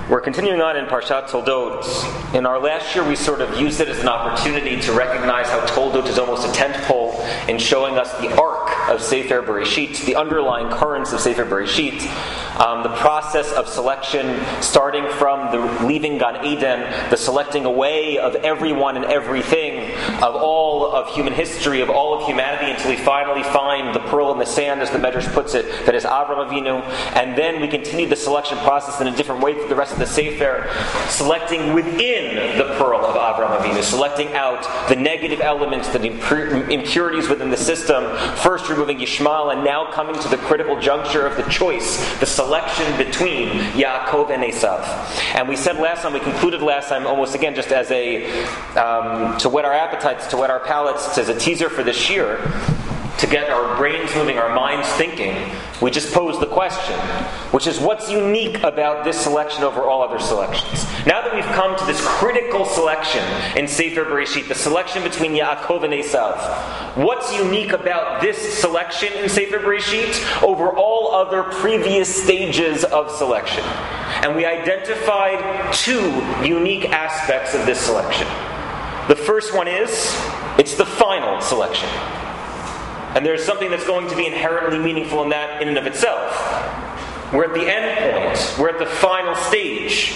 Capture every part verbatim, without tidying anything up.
We're continuing on in Parshat Toldot. In our last year, we sort of used it as an opportunity to recognize how Toldot is almost a tentpole in showing us the arc of Sefer Bereshit, the underlying currents of Sefer Bereshit, um, the process of selection, starting from the leaving Gan Eden, the selecting away of everyone and everything, of all of human history, of all of humanity, until we finally find the pearl in the sand, as the Medrash puts it, that is Avram Avinu. And then we continue the selection process in a different way through the rest of the Sefer, selecting within the pearl of Avram Avinu, selecting out the negative elements, the impurities within the system, first removing Yishmael, and now coming to the critical juncture of the choice, the selection between Yaakov and Esav. And we said last time, we concluded last time, almost again just as a, um, to whet our appetites, to whet our palates, as a teaser for this year, to get our brains moving, our minds thinking, we just posed the question, which is, what's unique about this selection over all other selections? Now that we've come to this critical selection in Sefer Bereshit, the selection between Yaakov and Esav, what's unique about this selection in Sefer Bereshit over all other previous stages of selection? And we identified two unique aspects of this selection. The first one is, it's the final selection. And there's something that's going to be inherently meaningful in that in and of itself. We're at the end point. We're at the final stage.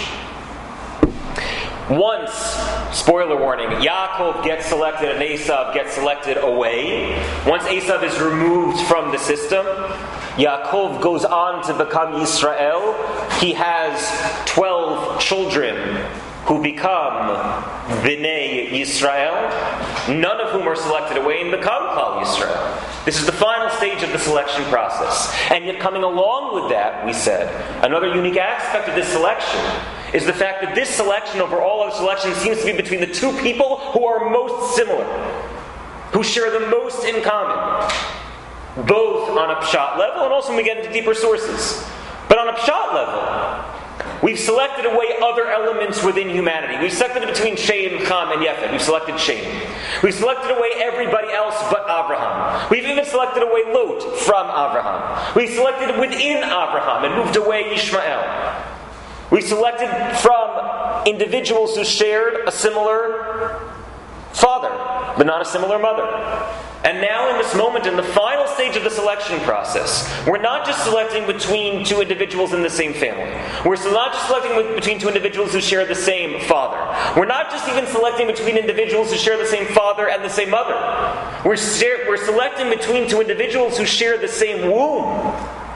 Once, spoiler warning, Yaakov gets selected and Esav gets selected away. Once Esav is removed from the system, Yaakov goes on to become Yisrael. He has twelve children who become Bnei Yisrael, none of whom are selected away and become Klal Yisrael. This is the final stage of the selection process. And yet coming along with that, we said, another unique aspect of this selection is the fact that this selection over all other selections seems to be between the two people who are most similar, who share the most in common, both on a pshat level and also when we get into deeper sources. But on a pshat level, we've selected away other elements within humanity. We've selected between Shem, Ham, and Yefet. We've selected Shem. We've selected away everybody else but Abraham. We've even selected away Lot from Abraham. We've selected within Abraham and moved away Ishmael. We've selected from individuals who shared a similar father, but not a similar mother. And now in this moment, in the final stage of the selection process, we're not just selecting between two individuals in the same family. We're not just selecting with, between two individuals who share the same father. We're not just even selecting between individuals who share the same father and the same mother. We're, share, we're selecting between two individuals who share the same womb.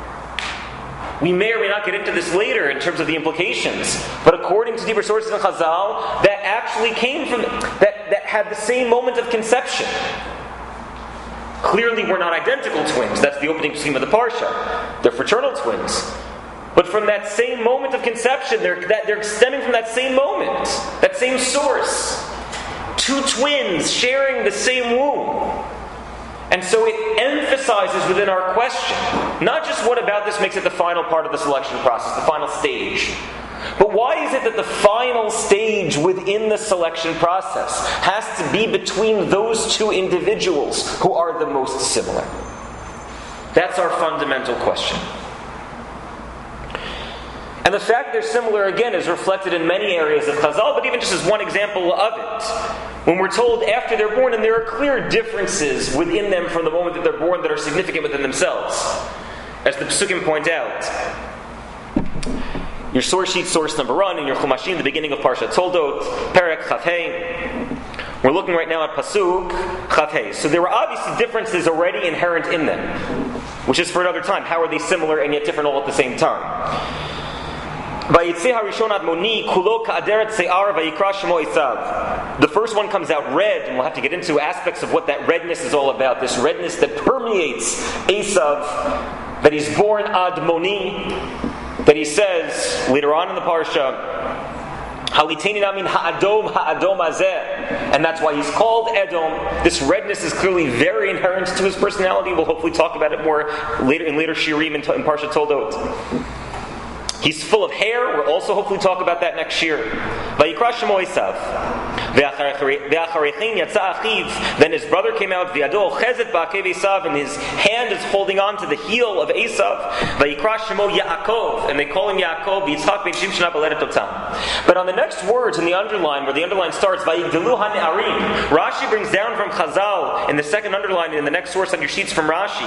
We may or may not get into this later in terms of the implications, but according to deeper sources in Chazal, that actually came from, that, that had the same moment of conception. Clearly we're not identical twins. That's the opening scheme of the Parsha. They're fraternal twins. But from that same moment of conception, they're, that, they're stemming from that same moment, that same source. Two twins sharing the same womb. And so it emphasizes within our question, not just what about this makes it the final part of the selection process, the final stage, but why is it that the final stage within the selection process has to be between those two individuals who are the most similar? That's our fundamental question. And the fact they're similar, again, is reflected in many areas of Chazal, but even just as one example of it, when we're told after they're born, and there are clear differences within them from the moment that they're born that are significant within themselves. As the Pesukim point out, your source sheet, source number one, in your Chumashim, the beginning of Parshat Toldot, Perek Chav Hei. We're looking right now at Pasuk Chav Hei. So there were obviously differences already inherent in them, which is for another time. How are they similar and yet different all at the same time? The first one comes out red, and we'll have to get into aspects of what that redness is all about. This redness that permeates Esav, that he's born ad moni, that he says later on in the parsha, and that's why he's called Edom. This redness is clearly very inherent to his personality. We'll hopefully talk about it more later in later shirim in, in Parsha Toldot. He's full of hair. We'll also hopefully talk about that next year. Vayikra Shemo Esav. Then his brother came out, and his hand is holding on to the heel of Esav. And they call him Yaakov. But on the next words in the underline, where the underline starts, Rashi brings down from Chazal in the second underline in the next source on your sheets from Rashi.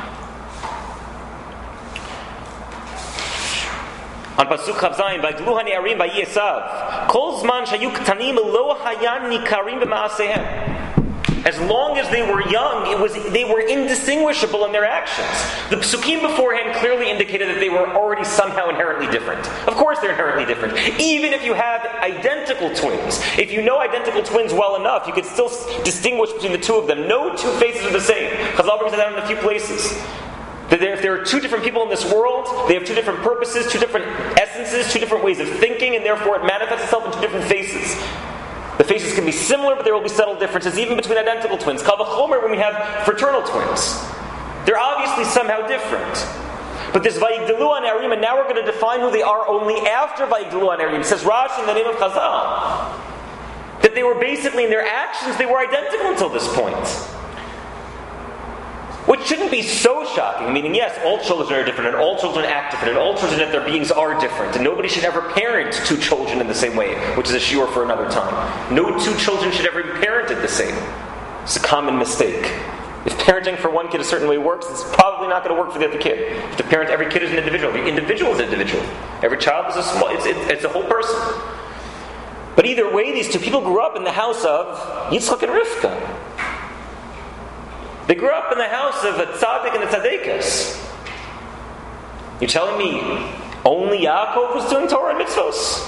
On Pasuk Chavzayin, Vayigdulu ha'ne'arim v'Esav, Kol zman shayu ktanim lo hayan nikarim b'ma'asehem. As long as they were young, it was they were indistinguishable in their actions. The Psukim beforehand clearly indicated that they were already somehow inherently different. Of course they're inherently different. Even if you have identical twins, if you know identical twins well enough, you could still distinguish between the two of them. No two faces are the same. Chazal brings it down in a few places. That if there are two different people in this world, they have two different purposes, two different essences, two different ways of thinking, and therefore it manifests itself in two different faces. The faces can be similar, but there will be subtle differences even between identical twins. Kal v'chomer when we have fraternal twins. They're obviously somehow different. But this Vayigdalu ha'ne'arim, and now we're going to define who they are only after Vayigdalu ha'ne'arim. It says Rashi in the name of Chazal that they were basically, in their actions, they were identical until this point. Which shouldn't be so shocking, meaning yes, all children are different, and all children act different, and all children at their beings are different, and nobody should ever parent two children in the same way, which is a shiur for another time. No two children should ever be parented the same. It's a common mistake. If parenting for one kid a certain way works, it's probably not going to work for the other kid. You have to parent every kid as an individual. Every individual is an individual. Every child is a small, it's, it, it's a whole person. But either way, these two people grew up in the house of Yitzchak and Rivka. They grew up in the house of a tzaddik and a tzaddikas. You're telling me only Yaakov was doing Torah and mitzvos?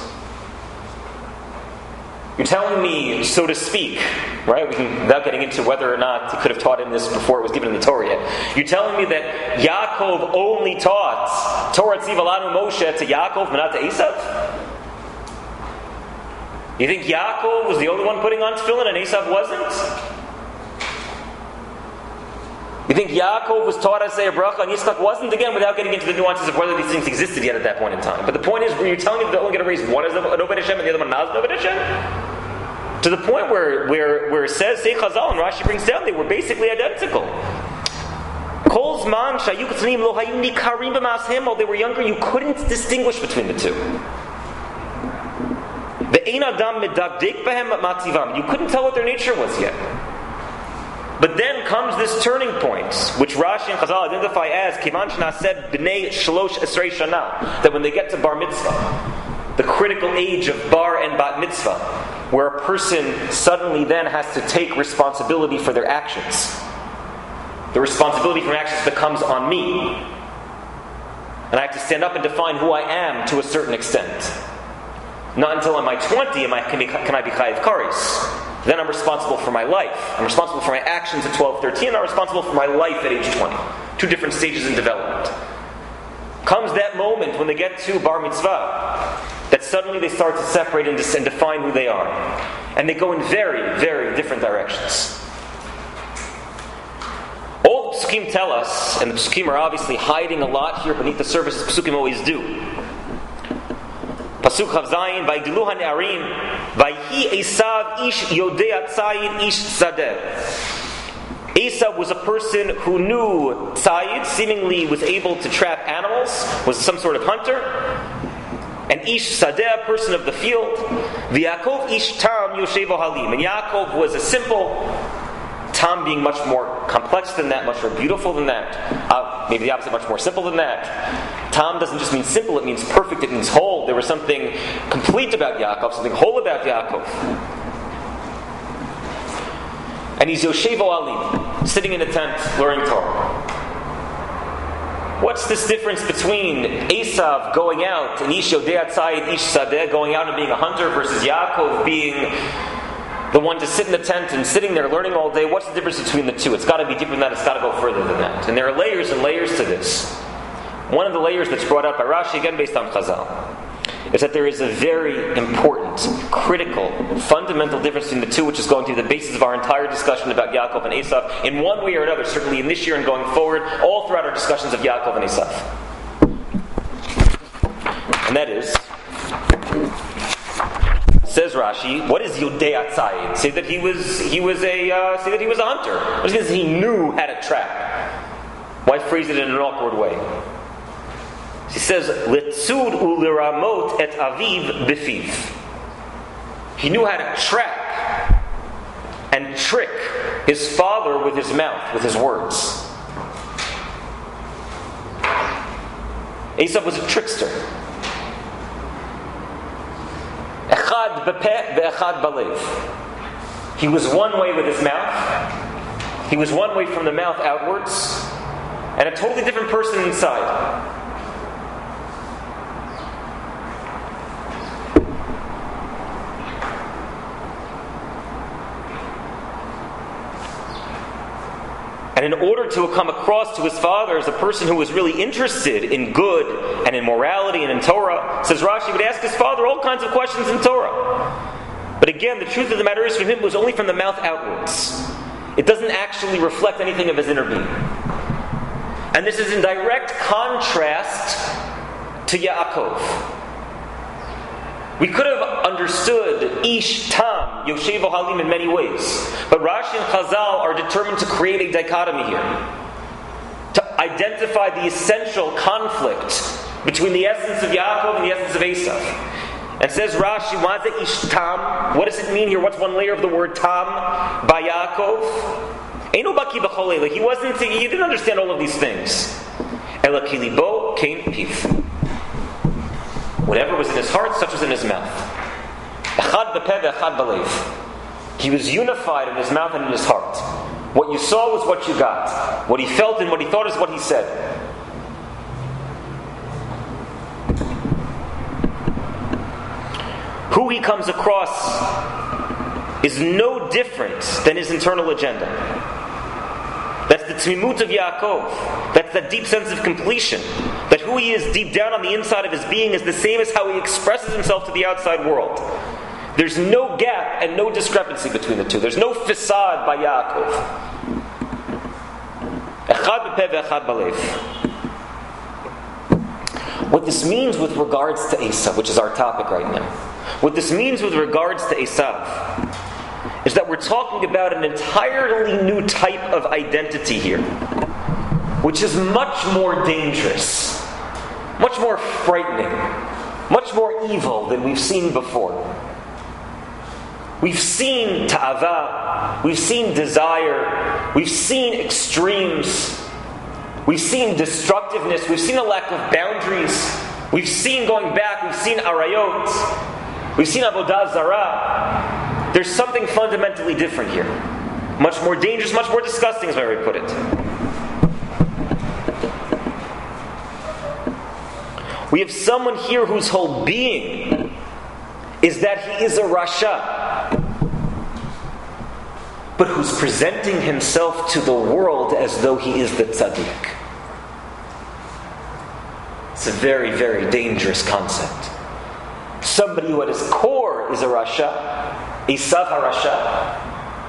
You're telling me, so to speak, right? We can, without getting into whether or not he could have taught him this before it was given in the Torah yet. You're telling me that Yaakov only taught Torah Tziv Alanu Moshe to Yaakov, but not to Esav? You think Yaakov was the only one putting on tefillin and Esav wasn't? You think Yaakov was taught how to say a bracha and Yitzchak wasn't? Again, without getting into the nuances of whether these things existed yet at that point in time. But the point is, when you're telling me that they're only going to raise one as an Oved Hashem and the other one not as an Oved Hashem? To the point where, where, where it says, say Chazal, and Rashi brings down, they were basically identical. Kol zman shayu k'tanim lo hayim nikarim b'ma'asehem, while they were younger, you couldn't distinguish between the two. Ve'ein adam medagdek behem matzivam. You couldn't tell what their nature was yet. But then comes this turning point, which Rashi and Chazal identify as Kivan Shnaseh B'nei Shalosh Esrei Shana, that when they get to Bar Mitzvah, the critical age of Bar and Bat Mitzvah, where a person suddenly then has to take responsibility for their actions. The responsibility for actions becomes on me. And I have to stand up and define who I am to a certain extent. Not until I'm twenty am I, can, be, can I be Chayiv Kares. Then I'm responsible for my life. I'm responsible for my actions at twelve, thirteen, and I'm responsible for my life at age twenty. Two different stages in development. Comes that moment when they get to Bar Mitzvah, that suddenly they start to separate and define who they are. And they go in very, very different directions. All the Psukim tell us, and the Psukim are obviously hiding a lot here beneath the surface, as Psukim always do. Pasuk Chavzayin, Vayigdalu ha'ne'arim, Vayhi Esav ish yodei tzayid ish zadeh. Esav was a person who knew tzayid, seemingly was able to trap animals, was some sort of hunter. And ish sadeh, a person of the field. V'Yaakov ish tam yoshevo halim. And Yaakov was a simple, Tam being much more complex than that, much more beautiful than that. Uh, maybe the opposite, much more simple than that. Tam doesn't just mean simple, it means perfect, it means whole. There was something complete about Yaakov, something whole about Yaakov. And he's Yoshevo Alim, sitting in a tent, learning Torah. What's this difference between Esav going out, and Ish Yodei Atzayid, Ish Sadeh, going out and being a hunter, versus Yaakov being the one to sit in the tent and sitting there learning all day? What's the difference between the two? It's got to be deeper than that, it's got to go further than that. And there are layers and layers to this. One of the layers that's brought up by Rashi, again based on Chazal, is that there is a very important, critical, fundamental difference between the two, which is going to be the basis of our entire discussion about Yaakov and Esav, in one way or another, certainly in this year and going forward, all throughout our discussions of Yaakov and Esav. And that is, says Rashi, what is Yodei Atzayid? Say that he was he was a uh, say that he was a hunter. What does he knew how to trap? Why phrase it in an awkward way? He says, Letzud uliramot et aviv bifiv. He knew how to trap and trick his father with his mouth, with his words. Esav was a trickster. Echad bepeh ve'echad balev. He was one way with his mouth. He was one way from the mouth outwards, and a totally different person inside. And in order to come across to his father as a person who was really interested in good and in morality and in Torah, says Rashi would ask his father all kinds of questions in Torah. But again, the truth of the matter is, from him, it was only from the mouth outwards. It doesn't actually reflect anything of his inner being. And this is in direct contrast to Yaakov. We could have understood Ish Tam, Yoshevo Halim in many ways. But Rashi and Chazal are determined to create a dichotomy here. To identify the essential conflict between the essence of Yaakov and the essence of Esav. And says Rashi, why is it Ish Tam? What does it mean here? What's one layer of the word Tam by Yaakov? Eino baki b'chol eila. He wasn't, he didn't understand all of these things. Ela ki libo kein piv. Whatever was in his heart, such was in his mouth. Echad bepeh ve'echad balev. He was unified in his mouth and in his heart. What you saw was what you got. What he felt and what he thought is what he said. Who he comes across is no different than his internal agenda. That's the tzmimut of Yaakov. That's that deep sense of completion. That who he is deep down on the inside of his being is the same as how he expresses himself to the outside world. There's no gap and no discrepancy between the two. There's no facade by Yaakov. Echad b'peh ve'echad balev. What this means with regards to Esav, which is our topic right now, what this means with regards to Esav is that we're talking about an entirely new type of identity here, which is much more dangerous, much more frightening, much more evil than we've seen before. We've seen ta'ava, we've seen desire, we've seen extremes, we've seen destructiveness, we've seen a lack of boundaries, we've seen going back, we've seen arayot, we've seen avodah zarah. There's something fundamentally different here. Much more dangerous, much more disgusting, as Mary put it. We have someone here whose whole being is that he is a Rasha, but who's presenting himself to the world as though he is the Tzaddik. It's a very, very dangerous concept. Somebody who at his core is a Rasha, Esav HaRasha.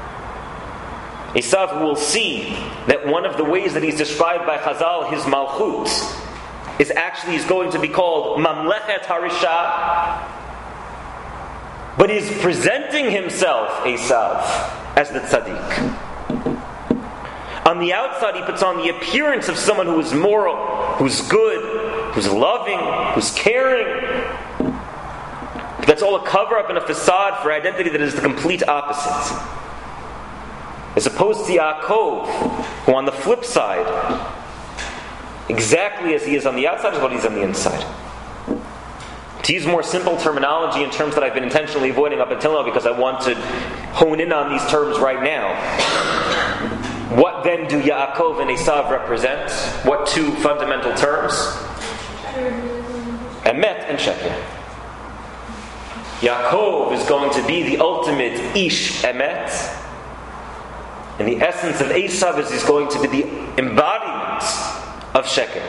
Esav will see that one of the ways that he's described by Chazal, his Malchut, is actually is going to be called Mamlechet HaRasha. But he's presenting himself, Esav, as the Tzaddik. On the outside, he puts on the appearance of someone who is moral, who's good, who's loving, who's caring. That's all a cover-up and a facade for identity that is the complete opposite. As opposed to Yaakov, who on the flip side, exactly as he is on the outside is what he's on the inside. To use more simple terminology in terms that I've been intentionally avoiding up until now because I want to hone in on these terms right now. What then do Yaakov and Esav represent? What two fundamental terms? Emet and Sheker. Yaakov is going to be the ultimate Ish Emet, and the essence of Esav is he's going to be the embodiment of Sheker.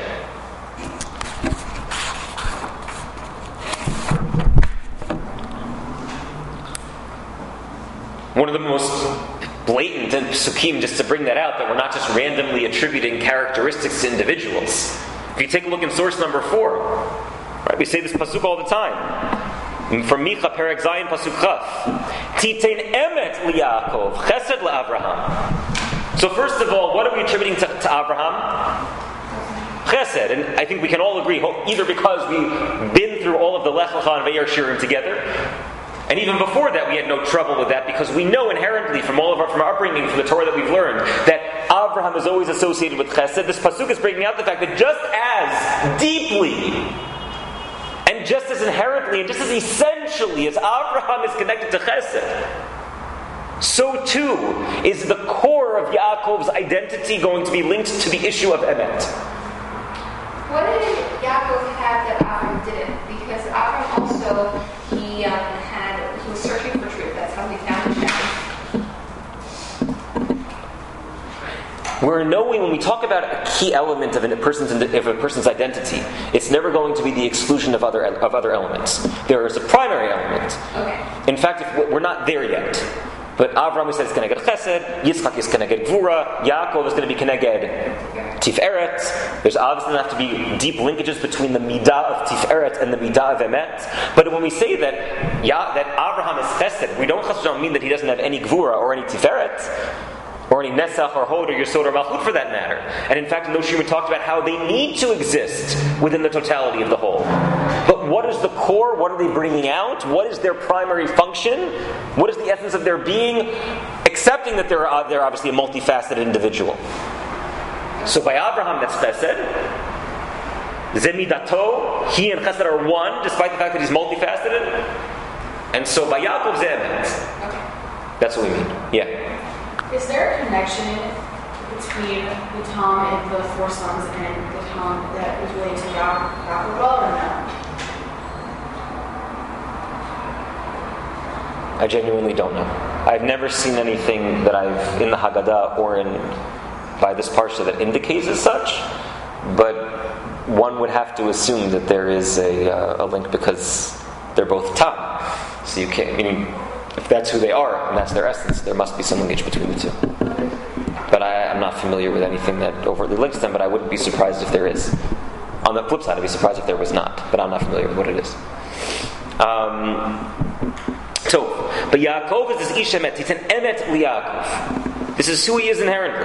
One of the most blatant in Psukim, just to bring that out, that we're not just randomly attributing characteristics to individuals. If you take a look in source number four, right, we say this pasuk all the time. From Micha Perek Zayin Pasuk Chaf. Titein emet liYaakov, chesed laAvraham. So first of all, what are we attributing to, to Abraham? Chesed. And I think we can all agree, either because we've been through all of the Lech Lecha and Vayar Shirim together, and even before that we had no trouble with that, because we know inherently from all of our, from our upbringing, from the Torah that we've learned, that Abraham is always associated with Chesed. This pasuk is bringing out the fact that just as deeply and just as inherently and just as essentially as Abraham is connected to Chesed, so too is the core of Yaakov's identity going to be linked to the issue of Emet. What did Yaakov have that Abraham didn't? Because Abraham also, he um, had, he was searching for truth. That's how he found the shepherd. We're knowing when we talk about a key element of a person's of a person's identity, it's never going to be the exclusion of other of other elements. There is a primary element. Okay. In fact, if we're not there yet. But Avraham said it's going to get Chesed, Yitzchak is going to get Gvura, Yaakov is going to be Keneged Tiferet. There's obviously going to have to be deep linkages between the Midah of Tiferet and the Midah of Emet. But when we say that ya, that Avraham is Chesed, we don't don't mean that he doesn't have any Gvura or any Tiferet, or any Nesach or Hod or Yesod or Malchut for that matter. And in fact, in those Shirim we talked about how they need to exist within the totality of the whole. But what is the core? What are they bringing out? What is their primary function? What is the essence of their being? Accepting that they're, uh, they're obviously a multifaceted individual. So by Abraham, that's Chesed. Zemidato, he and Chesed are one, despite the fact that he's multifaceted. And so by Yaakov, Zemet. That's what we mean. Yeah. Is there a connection between the Tom and the four sons and the Tom that was related to Yaakov or no? I genuinely don't know. I've never seen anything that I've in the Haggadah or in by this parsha that indicates as such, but one would have to assume that there is a, uh, a link because they're both Tam. So you can't, meaning, if that's who they are and that's their essence, there must be some linkage between the two. But I, I'm not familiar with anything that overtly links them, but I wouldn't be surprised if there is. On the flip side, I'd be surprised if there was not, but I'm not familiar with what it is. Um, so, but Yaakov is this Ish Emet. He's an Emet liYaakov. This is who he is inherently.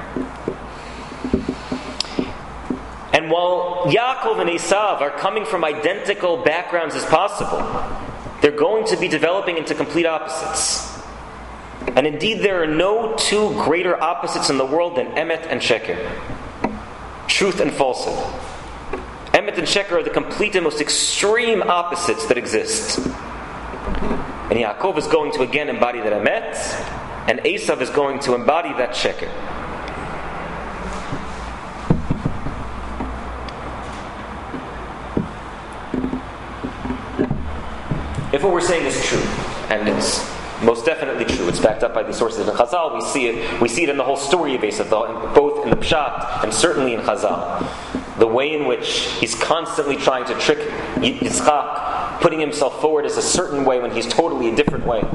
And while Yaakov and Esav are coming from identical backgrounds as possible, they're going to be developing into complete opposites. And indeed, there are no two greater opposites in the world than Emet and Sheker. Truth and falsehood. Emet and Sheker are the complete and most extreme opposites that exist. And Yaakov is going to again embody that Emet, and Esav is going to embody that Sheker. If what we're saying is true, and it's most definitely true, it's backed up by the sources in Chazal, we see it we see it in the whole story of Esav, both in the Pshat and certainly in Chazal. The way in which he's constantly trying to trick Yitzchak, putting himself forward as a certain way when he's totally a different way.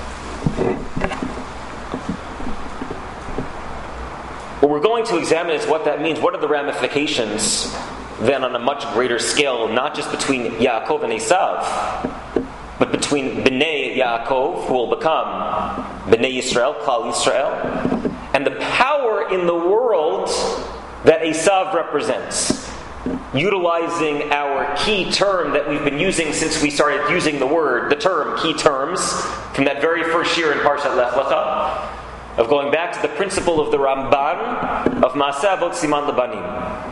What we're going to examine is what that means. What are the ramifications then on a much greater scale, not just between Yaakov and Esav, but between Bnei Yaakov, who will become Bnei Yisrael, Klal Yisrael, and the power in the world that Esav represents. Utilizing our key term that we've been using since we started using the word, the term, key terms, from that very first year in Parshat Lech Lecha, of going back to the principle of the Ramban of Maaseh Avot Siman Lebanim.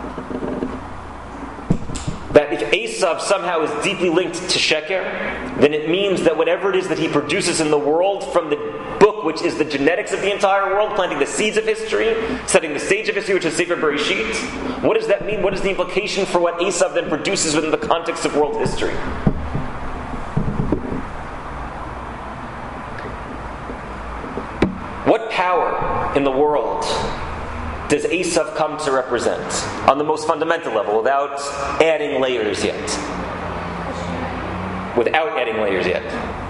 That if Esav somehow is deeply linked to Sheker, then it means that whatever it is that he produces in the world from the book, which is the genetics of the entire world, planting the seeds of history, setting the stage of history, which is Sefer Bereshit, what does that mean? What is the implication for what Esav then produces within the context of world history? What power in the world does Esav come to represent on the most fundamental level, without adding layers yet? Without adding layers yet.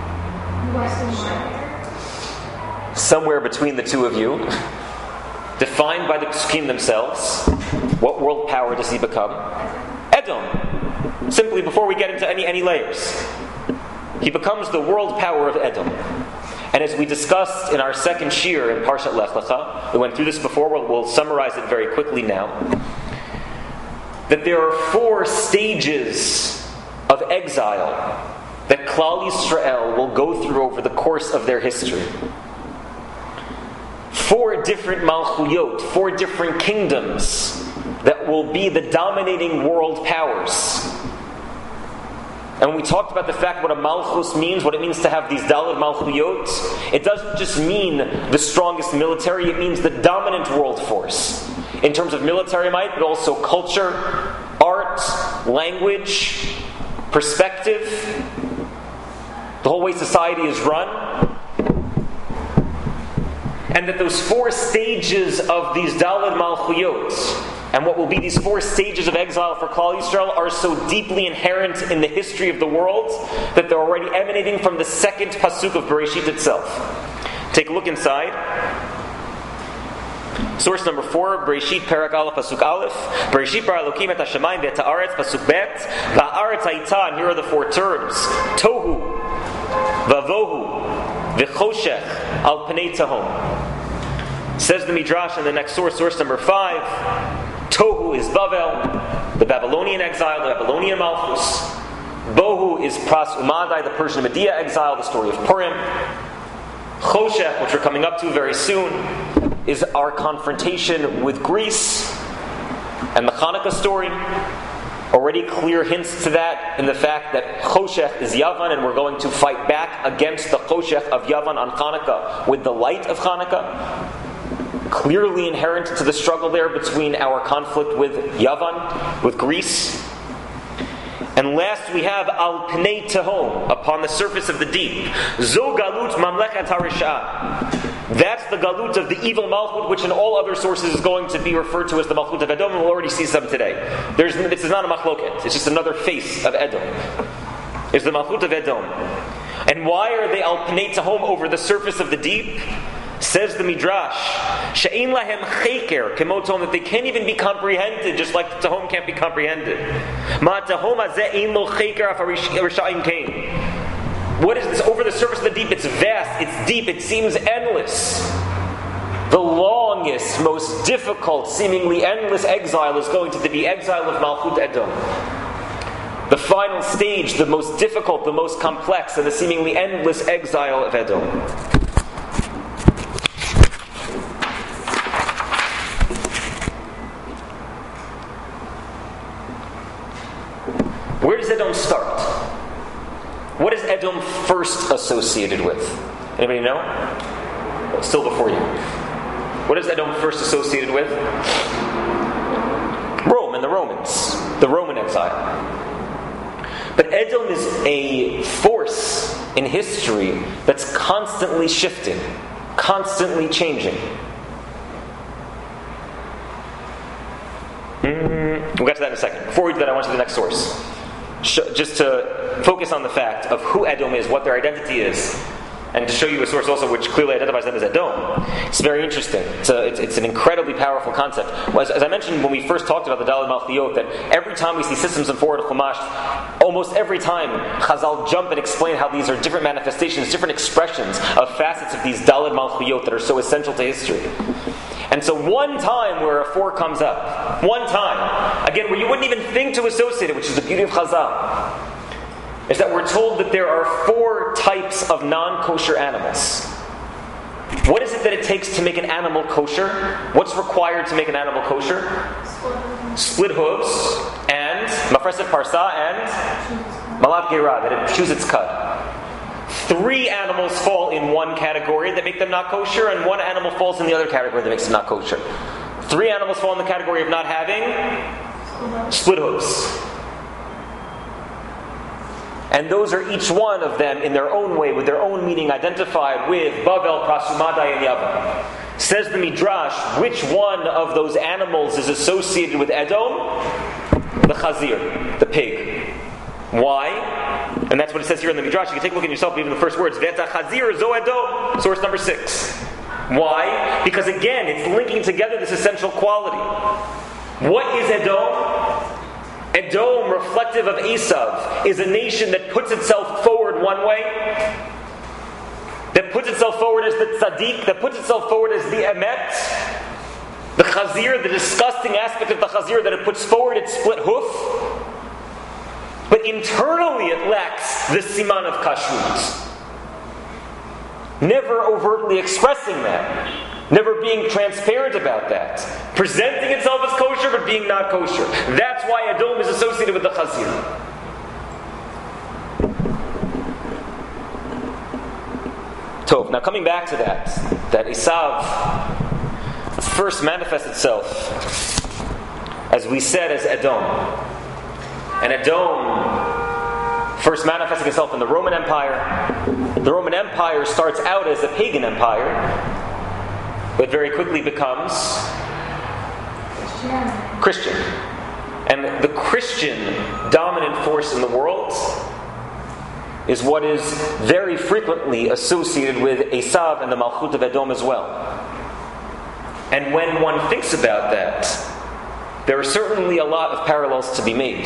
Somewhere between the two of you, defined by the Pesukim themselves, what world power does he become? Edom. Simply before we get into any, any layers. he becomes the world power of Edom. And as we discussed in our second shir in Parshat Lech Lecha, we went through this before, we'll, we'll summarize it very quickly now, that there are four stages of exile that Klal Yisrael will go through over the course of their history. Four different malchuyot, four different kingdoms that will be the dominating world powers. And when we talked about the fact what a malchus means, what it means to have these daled malchuyot, it doesn't just mean the strongest military, it means the dominant world force. In terms of military might, but also culture, art, language, perspective, the whole way society is run. And that those four stages of these daled malchuyot, and what will be these four stages of exile for Klal Yisrael, are so deeply inherent in the history of the world that they're already emanating from the second pasuk of Bereshit itself. Take a look inside. Source number four, Bereshit Perak Aleph Pasuk Aleph. Bereshit bara Elokim et hashamayim ve'et haaretz Pasuk Bet. Va'aretz hayita, and here are the four terms: Tohu, Vavohu, V'choshech al Pnei Tahom. Says the Midrash in the next source, source number five. Tohu is Bavel, the Babylonian exile, the Babylonian Malchus. Bohu is Pras Umadai, the Persian Media exile, the story of Purim. Choshech, which we're coming up to very soon, is our confrontation with Greece and the Hanukkah story. Already clear hints to that in the fact that Choshech is Yavan, and we're going to fight back against the Choshech of Yavan on Hanukkah with the light of Hanukkah. Clearly inherent to the struggle there between our conflict with Yavan, with Greece. And last we have Al Pnei Tehom, upon the surface of the deep. Zo Galut Mamlechet HaRisha. That's the Galut of the evil Malchut, which in all other sources is going to be referred to as the Malchut of Edom, and we'll already see some today. There's, this is not a Machloket, it's just another face of Edom. It's the Malchut of Edom. And why are they Al Pnei Tehom, over the surface of the deep? Says the Midrash, She'ein lahem cheker, kemotom, that they can't even be comprehended, just like the Tahom can't be comprehended. Ma Tahom hazeh ein lo cheker af harishayim kain. What is this? Over the surface of the deep, it's vast, it's deep, it seems endless. The longest, most difficult, seemingly endless exile is going to be exile of Malchut Edom. The final stage, the most difficult, the most complex, and the seemingly endless exile of Edom. Where does Edom start? What is Edom first associated with? Anybody know? Still before you. What is Edom first associated with? Rome and the Romans. The Roman exile. But Edom is a force in history that's constantly shifting, constantly changing. Mm-hmm. We'll get to that in a second. Before we do that, I want to do the next source. Just to focus on the fact of who Edom is, what their identity is, and to show you a source also which clearly identifies them as Edom. It's very interesting. It's, a, it's, it's an incredibly powerful concept. As, as I mentioned when we first talked about the Daled Malchuyot, that every time we see systems in forward Chumash, almost every time Chazal jump and explain how these are different manifestations, different expressions of facets of these Daled Malchuyot that are so essential to history. And so one time where a four comes up, one time, again, where you wouldn't even think to associate it, which is the beauty of Chazal, is that we're told that there are four types of non-kosher animals. What is it that it takes to make an animal kosher? What's required to make an animal kosher? Split hooves, and mafreset parsa, and malat gerah, that it chews its cud. Three animals fall in one category that make them not kosher, and one animal falls in the other category that makes them not kosher. Three animals fall in the category of not having split hooves. And those are each one of them in their own way, with their own meaning, identified with Bavel, Prasumadai, and Yavan. Says the Midrash, which one of those animals is associated with Edom? The Chazir, the pig. Why? And that's what it says here in the Midrash. You can take a look at yourself, even the first words. Veta Chazir zo Edom. Source number six. Why? Because again, it's linking together this essential quality. What is Edom? Edom, reflective of Esav, is a nation that puts itself forward one one way, that puts itself forward as the tzaddik, that puts itself forward as the emet, the chazir, the disgusting aspect of the chazir that it puts forward its split hoof, but internally it lacks the siman of kashrut. Never overtly expressing that, never being transparent about that, presenting itself as kosher but being not kosher. That's why Edom is associated with the chazir. Tov. Now coming back to that, that Esav first manifests itself, as we said, as Edom. And Edom first manifesting itself in the Roman Empire. The Roman Empire starts out as a pagan empire, but very quickly becomes Christian. And the Christian dominant force in the world is what is very frequently associated with Esav and the Malchut of Edom as well. And when one thinks about that, there are certainly a lot of parallels to be made.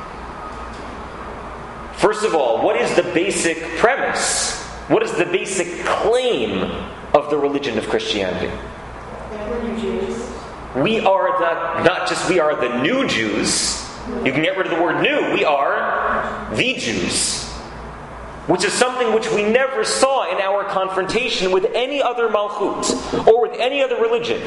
First of all, what is the basic premise? What is the basic claim of the religion of Christianity? We are the, not just we are the new Jews. You can get rid of the word new. We are the Jews. Which is something which we never saw in our confrontation with any other Malchut or with any other religion.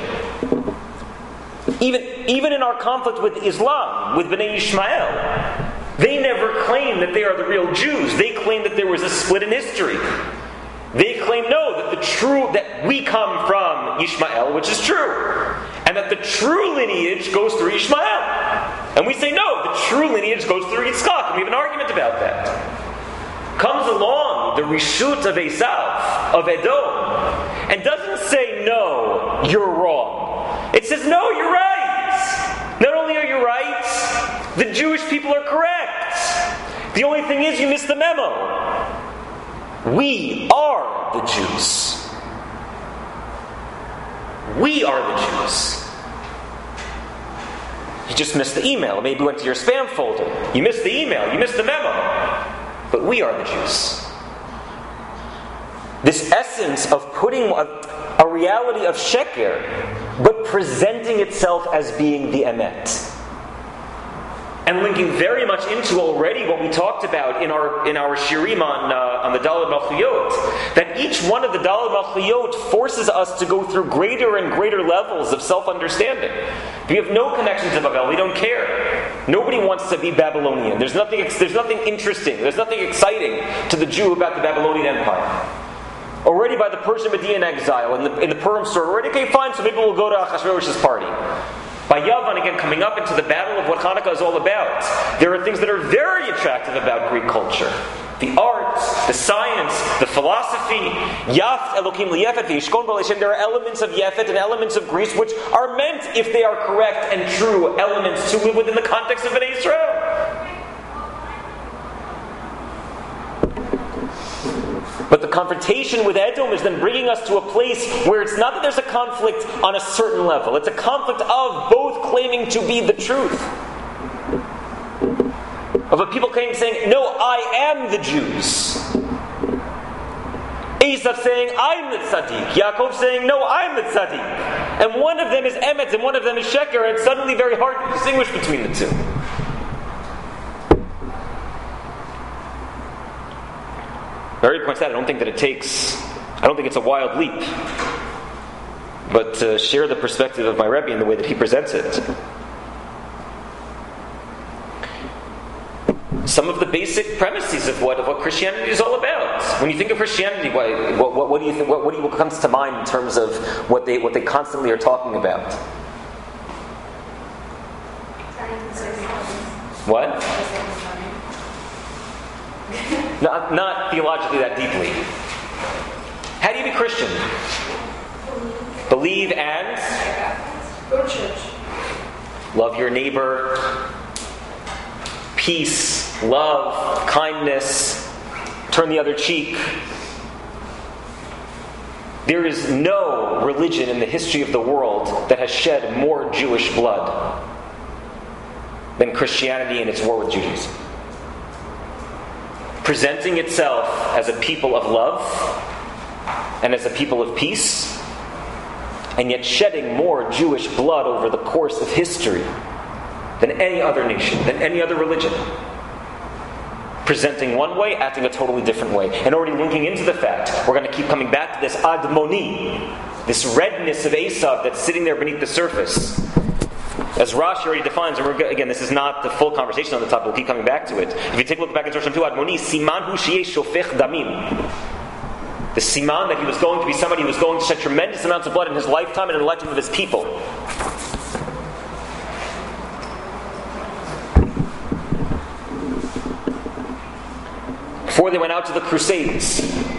Even, even in our conflict with Islam, with Bnei Ishmael, they never claim that they are the real Jews. They claim that there was a split in history. They claim, no, that the true, that we come from Ishmael, which is true. And that the true lineage goes through Ishmael. And we say, no, the true lineage goes through Yitzchak. And we have an argument about that. Comes along the Rishut of Esav, of Edom, and doesn't say, no, you're wrong. It says, no, you're right. Not only are you right, the Jewish people are correct. The only thing is you missed the memo. We are the Jews. We are the Jews. You just missed the email. Maybe went to your spam folder. You missed the email. You missed the memo. But we are the Jews. This essence of putting a, a reality of sheker, but presenting itself as being the emet. And linking very much into already what we talked about in our in our shirim on, uh, on the Daled Malchuyot, that each one of the Daled Malchuyot forces us to go through greater and greater levels of self-understanding. If you have no connection to Babel, we don't care. Nobody wants to be Babylonian. There's nothing there's nothing interesting, there's nothing exciting to the Jew about the Babylonian Empire. Already by the Persian Median exile, in the, in the Purim story, already, okay, fine, so maybe we'll go to Achashverosh's party. By Yavan, again, coming up into the battle of what Hanukkah is all about, there are things that are very attractive about Greek culture. The arts, the science, the philosophy. Yaft Elokim liyefet v'yishkon b'al Hashem. There are elements of Yefet and elements of Greece which are meant, if they are correct and true, elements to live within the context of Bnei Israel. But the confrontation with Edom is then bringing us to a place where it's not that there's a conflict on a certain level. It's a conflict of both claiming to be the truth. Of a people claiming, saying, no, I am the Jews. Esav saying, I'm the tzaddik. Yaakov saying, no, I'm the tzaddik. And one of them is emet and one of them is sheker, and it's suddenly very hard to distinguish between the two. Mary points out, I don't think that it takes, I don't think it's a wild leap, but to share the perspective of my Rebbe in the way that he presents it. Some of the basic premises of what of what Christianity is all about. When you think of Christianity, what, what, what do you think? What, what, do you, what comes to mind in terms of what they what they constantly are talking about? What? Not, not theologically that deeply. How do you be Christian? Believe and Go to church. Love your neighbor. Peace, love, kindness. Turn the other cheek. There is no religion in the history of the world that has shed more Jewish blood than Christianity in its war with Judaism. presenting itself as a people of love and as a people of peace, and yet shedding more Jewish blood over the course of history than any other nation, than any other religion. Presenting one way, acting a totally different way. And already linking into the fact, we're going to keep coming back to this admoni, this redness of Esav that's sitting there beneath the surface. As Rashi already defines, and we're, again, this is not the full conversation on the topic, we'll keep coming back to it. If you take a look back in Rosh Hashanah two, admoni, siman hu sheyeh shofech damim. The siman that he was going to be somebody who was going to shed tremendous amounts of blood in his lifetime and in the lifetime of his people. Before they went out to the Crusades,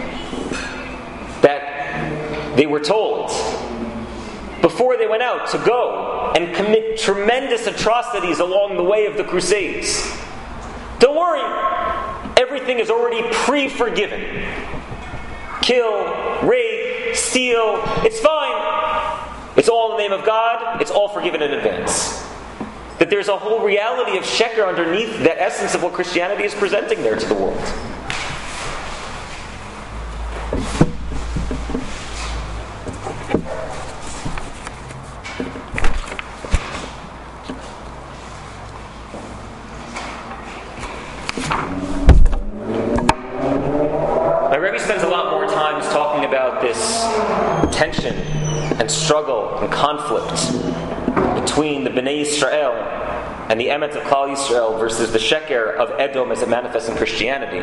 that they were told, before they went out, to go and commit tremendous atrocities along the way of the Crusades. Don't worry, everything is already pre-forgiven. Kill, rape, steal, it's fine. It's all in the name of God, it's all forgiven in advance. That there's a whole reality of sheker underneath that essence of what Christianity is presenting there to the world. Tension and struggle and conflict between the Bnei Yisrael and the emet of Klal Yisrael versus the sheker of Edom as it manifests in Christianity.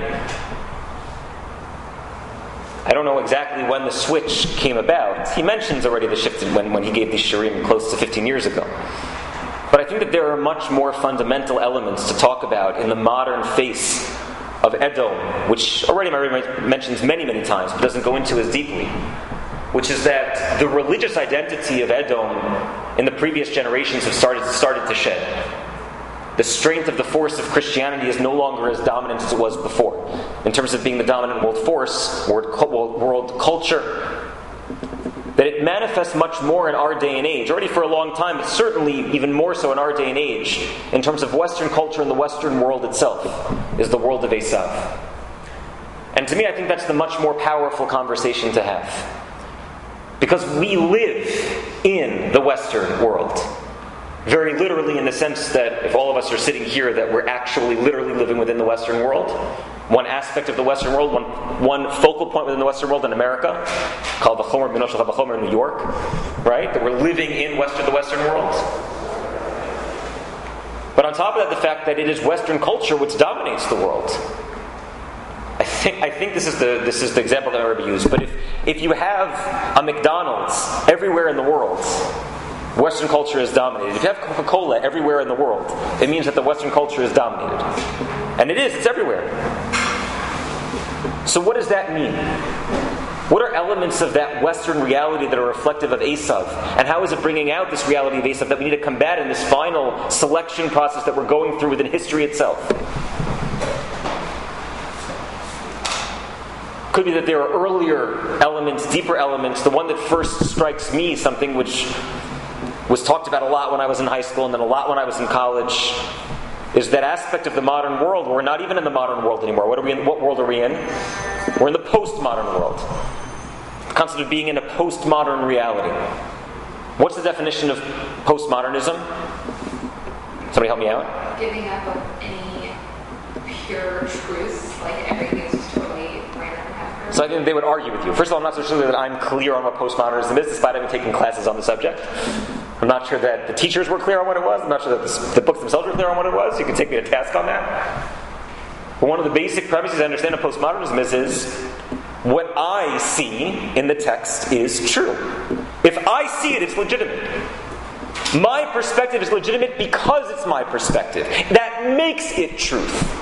I don't know exactly when the switch came about. He mentions already the shift when, when he gave these shirim close to fifteen years ago. But I think that there are much more fundamental elements to talk about in the modern face of Edom, which already my Rebbe mentions many, many times, but doesn't go into as deeply. Which is that the religious identity of Edom in the previous generations have started, started to shed. The strength of the force of Christianity is no longer as dominant as it was before. In terms of being the dominant world force, world, world culture, that it manifests much more in our day and age. Already for a long time, but certainly even more so in our day and age, in terms of Western culture and the Western world itself, is the world of Esav. And to me, I think that's the much more powerful conversation to have. Because we live in the Western world. Very literally, in the sense that if all of us are sitting here, that we're actually literally living within the Western world. One aspect of the Western world, one, one focal point within the Western world in America, called the Chomer B'Noshel HaBachomer in New York, right? That we're living in Western, the Western world. But on top of that, the fact that it is Western culture which dominates the world. I think I think this is the this is the example that I already used. But if, if you have a McDonald's everywhere in the world, Western culture is dominated. If you have Coca-Cola everywhere in the world, it means that the Western culture is dominated. And it is, it's everywhere. So what does that mean? What are elements of that Western reality that are reflective of Esav? And how is it bringing out this reality of Esav that we need to combat in this final selection process that we're going through within history itself? Could be that there are earlier elements, deeper elements. The one that first strikes me, something which was talked about a lot when I was in high school and then a lot when I was in college, is that aspect of the modern world where we're not even in the modern world anymore. What are we in? What world are we in? We're in the postmodern world. The concept of being in a postmodern reality. What's the definition of postmodernism? Somebody help me out. Giving up of any pure truth, like everything is just totally random. So I think they would argue with you. First of all, I'm not so sure that I'm clear on what postmodernism is, despite having taken classes on the subject. I'm not sure that the teachers were clear on what it was. I'm not sure that the, the books themselves were clear on what it was. You can take me to task on that. But one of the basic premises I understand of postmodernism is, is what I see in the text is true. If I see it, it's legitimate. My perspective is legitimate because it's my perspective. That makes it truth.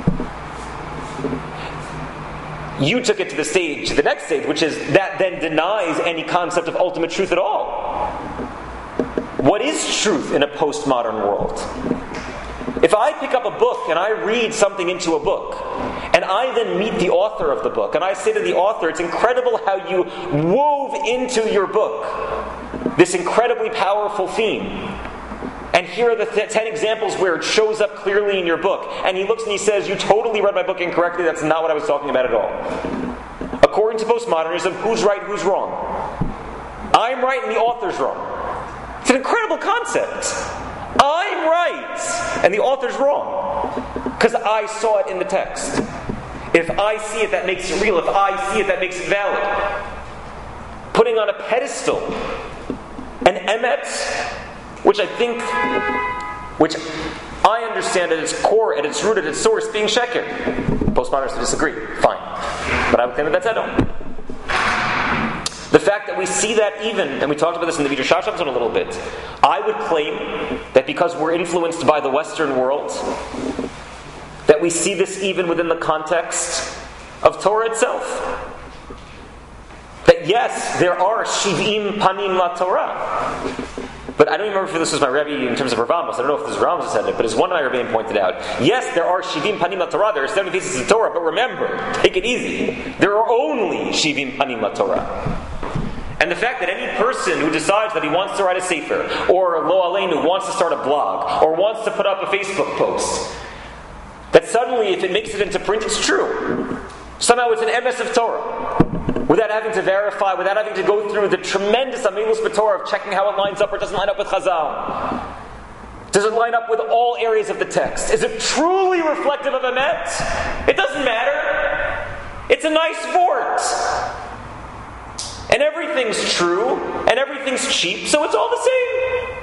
You took it to the stage, to the next stage, which is that then denies any concept of ultimate truth at all. What is truth in a postmodern world? If I pick up a book and I read something into a book, and I then meet the author of the book, and I say to the author, it's incredible how you wove into your book this incredibly powerful theme. And here are the th- ten examples where it shows up clearly in your book. And he looks and he says, you totally read my book incorrectly, that's not what I was talking about at all. According to postmodernism, who's right, who's wrong? I'm right and the author's wrong. It's an incredible concept. I'm right and the author's wrong. Because I saw it in the text. If I see it, that makes it real. If I see it, that makes it valid. Putting on a pedestal an emet, which I think, which I understand at its core, at its root, at its source, being sheker. Postmodernists disagree. Fine. But I would claim that that's Edom. The fact that we see that even, and we talked about this in the Vidrash Hashem a little bit, I would claim that because we're influenced by the Western world, that we see this even within the context of Torah itself. That yes, there are shivim panim la Torah. But I don't even remember if this was my Rebbe in terms of Rav Amos. I don't know if this is Rambam who said it, but as one of my Rebbeim pointed out, yes, there are shivim panim la Torah, there are seventy faces of Torah, but remember, take it easy, there are only shivim panim la Torah. And the fact that any person who decides that he wants to write a sefer, or lo aleinu, wants to start a blog, or wants to put up a Facebook post, that suddenly, if it makes it into print, it's true. Somehow it's an emes of Torah. Without having to verify, without having to go through the tremendous amilus b'Torah of checking how it lines up or doesn't line up with Chazal. Does it line up with all areas of the text? Is it truly reflective of emet? It doesn't matter. It's a nice fort. And everything's true, and everything's cheap, so it's all the same.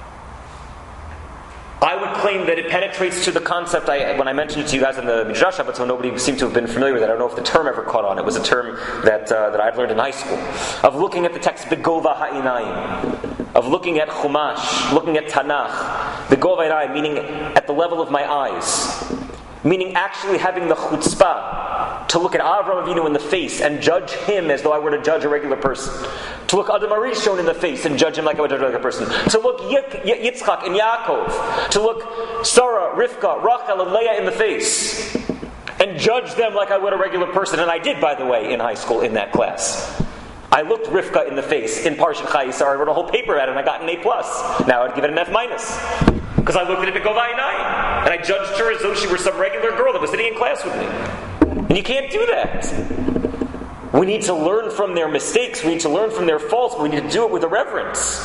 I would claim that it penetrates to the concept, I, when I mentioned it to you guys in the Midrash, but so nobody seemed to have been familiar with it. I don't know if the term ever caught on. It was a term that uh, that I've learned in high school. Of looking at the text, Begova Ha'inayim. Of looking at Chumash, looking at Tanakh. Begova Ha'inayim, meaning at the level of my eyes. Meaning actually having the chutzpah to look at Avraham Avinu in the face and judge him as though I were to judge a regular person. To look Adam Arishon in the face and judge him like I would judge a regular person. To look Yitzchak and Yaakov. To look Sarah, Rivka, Rachel, and Leah in the face. And judge them like I would a regular person. And I did, by the way, in high school in that class. I looked Rivka in the face in Parshat Chayei. I wrote a whole paper about it and I got an A plus. Now I'd give it an F minus. Because I looked at it at Begova Ha'inayim. And I judged her as though she were some regular girl that was sitting in class with me. And you can't do that. We need to learn from their mistakes. We need to learn from their faults. But we need to do it with a reverence.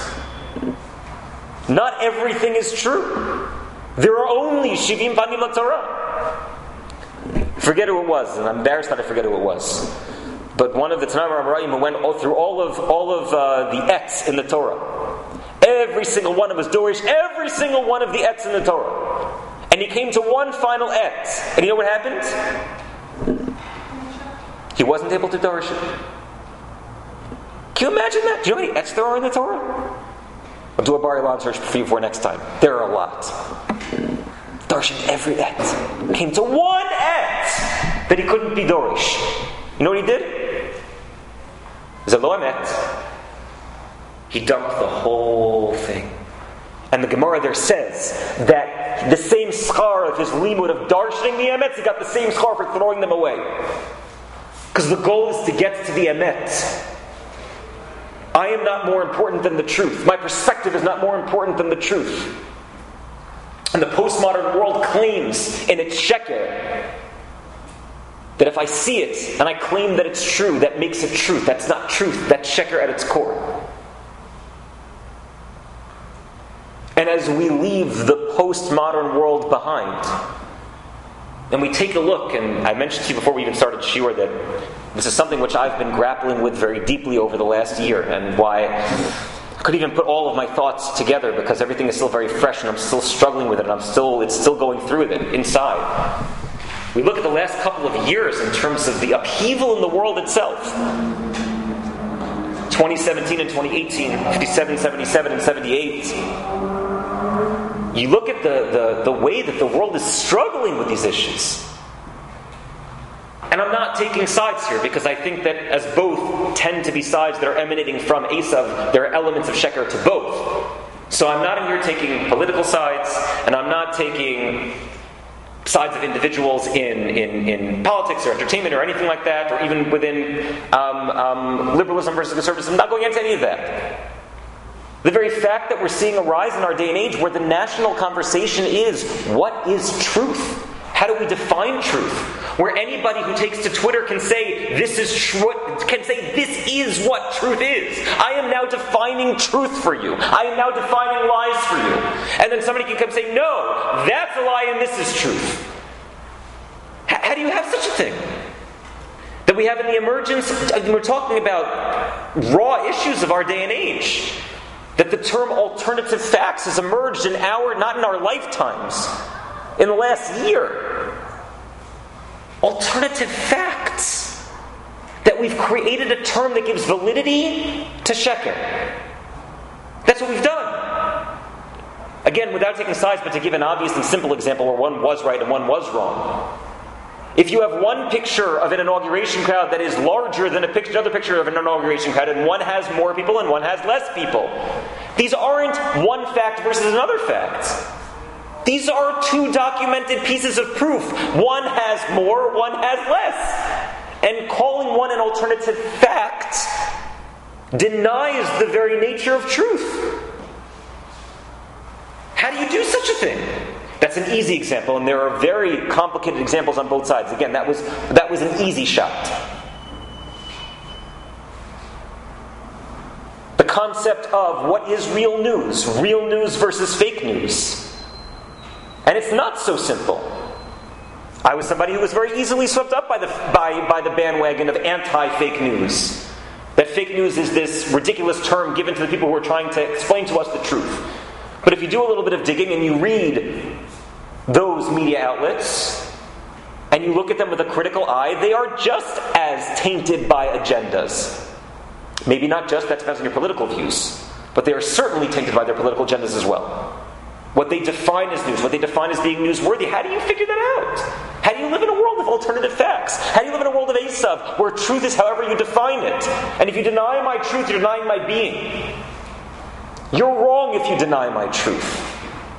Not everything is true. There are only shivim panim la Torah. Forget who it was. And I'm embarrassed that I forget who it was. But one of the Tanaim Amoraim who went through all of all of uh, the etz in the Torah. Every single one of us, Dorish, every single one of the etz in the Torah. And he came to one final etz. And you know what happened? He wasn't able to Dorish it. Can you imagine that? Do you know how many etz there are in the Torah? I'll do a Bar Ilan search for you for next time. There are a lot. Darshan every etz. Came to one etz that he couldn't be Dorish. You know what he did? He said, Lo emet. He dumped the whole thing. And the Gemara there says that the same schar of his limud of darshaning the emet, he got the same schar for throwing them away. Because the goal is to get to the emet. I am not more important than the truth. My perspective is not more important than the truth. And the postmodern world claims in its sheker that if I see it and I claim that it's true, that makes it truth. That's not truth. That's sheker at its core. And as we leave the postmodern world behind, and we take a look, and I mentioned to you before we even started Shiur that this is something which I've been grappling with very deeply over the last year, and why I couldn't even put all of my thoughts together because everything is still very fresh and I'm still struggling with it, and I'm still it's still going through it inside. We look at the last couple of years in terms of the upheaval in the world itself. twenty seventeen and twenty eighteen, fifty-seven, seventy-seven, and seventy-eight. You look at the, the, the way that the world is struggling with these issues. And I'm not taking sides here because I think that as both tend to be sides that are emanating from Esav, there are elements of sheker to both. So I'm not in here taking political sides, and I'm not taking sides of individuals in, in, in politics or entertainment or anything like that, or even within um, um, liberalism versus conservatism. I'm not going into any of that. The very fact that we're seeing a rise in our day and age where the national conversation is, what is truth? How do we define truth? Where anybody who takes to Twitter can say, this is true, can say, this is what truth is. I am now defining truth for you. I am now defining lies for you. And then somebody can come say, no, that's a lie and this is truth. H- how do you have such a thing? That we have in the emergence, we're talking about raw issues of our day and age. That the term alternative facts has emerged in our, not in our lifetimes, in the last year. Alternative facts. That we've created a term that gives validity to sheker. That's what we've done. Again, without taking sides, but to give an obvious and simple example where one was right and one was wrong. If you have one picture of an inauguration crowd that is larger than a picture, another picture of an inauguration crowd, and one has more people and one has less people, these aren't one fact versus another fact. These are two documented pieces of proof. One has more, one has less. And calling one an alternative fact denies the very nature of truth. How do you do such a thing? That's an easy example, and there are very complicated examples on both sides. Again, that was that was an easy shot. The concept of what is real news, real news versus fake news. And it's not so simple. I was somebody who was very easily swept up by the by, by the bandwagon of anti-fake news. That fake news is this ridiculous term given to the people who are trying to explain to us the truth. But if you do a little bit of digging and you read those media outlets, and you look at them with a critical eye, they are just as tainted by agendas. Maybe not just, that depends on your political views, but they are certainly tainted by their political agendas as well. What they define as news, what they define as being newsworthy, how do you figure that out? How do you live in a world of alternative facts? How do you live in a world of Esav, where truth is however you define it? And if you deny my truth, you're denying my being. You're wrong if you deny my truth.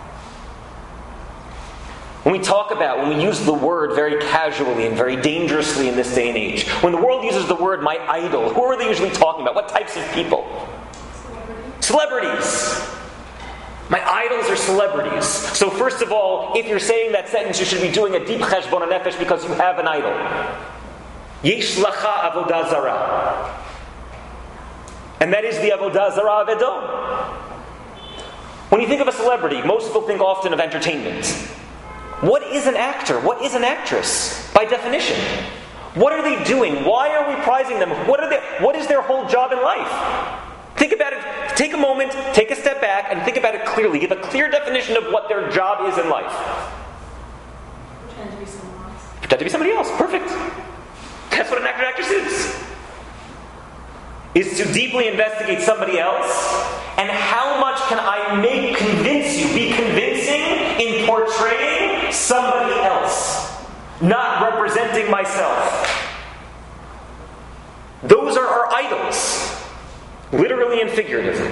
When we talk about, when we use the word very casually and very dangerously in this day and age, when the world uses the word my idol, who are they usually talking about? What types of people? Celebrities. Celebrities. My idols are celebrities. So first of all, if you're saying that sentence, you should be doing a deep cheshbon nefesh because you have an idol. Yesh lacha avodah zarah. And that is the avodah zarah of Edom. When you think of a celebrity, most people think often of entertainment. What is an actor? What is an actress? By definition. What are they doing? Why are we prizing them? What are they, what is their whole job in life? Think about it. Take a moment, take a step back, and think about it clearly. Give a clear definition of what their job is in life. Pretend to be someone else. Pretend to be somebody else. Perfect. That's what an actor or actress is. Is to deeply investigate somebody else, and how much can I make convince you, be convincing in portraying somebody else, not representing myself. Those are our idols, literally and figuratively.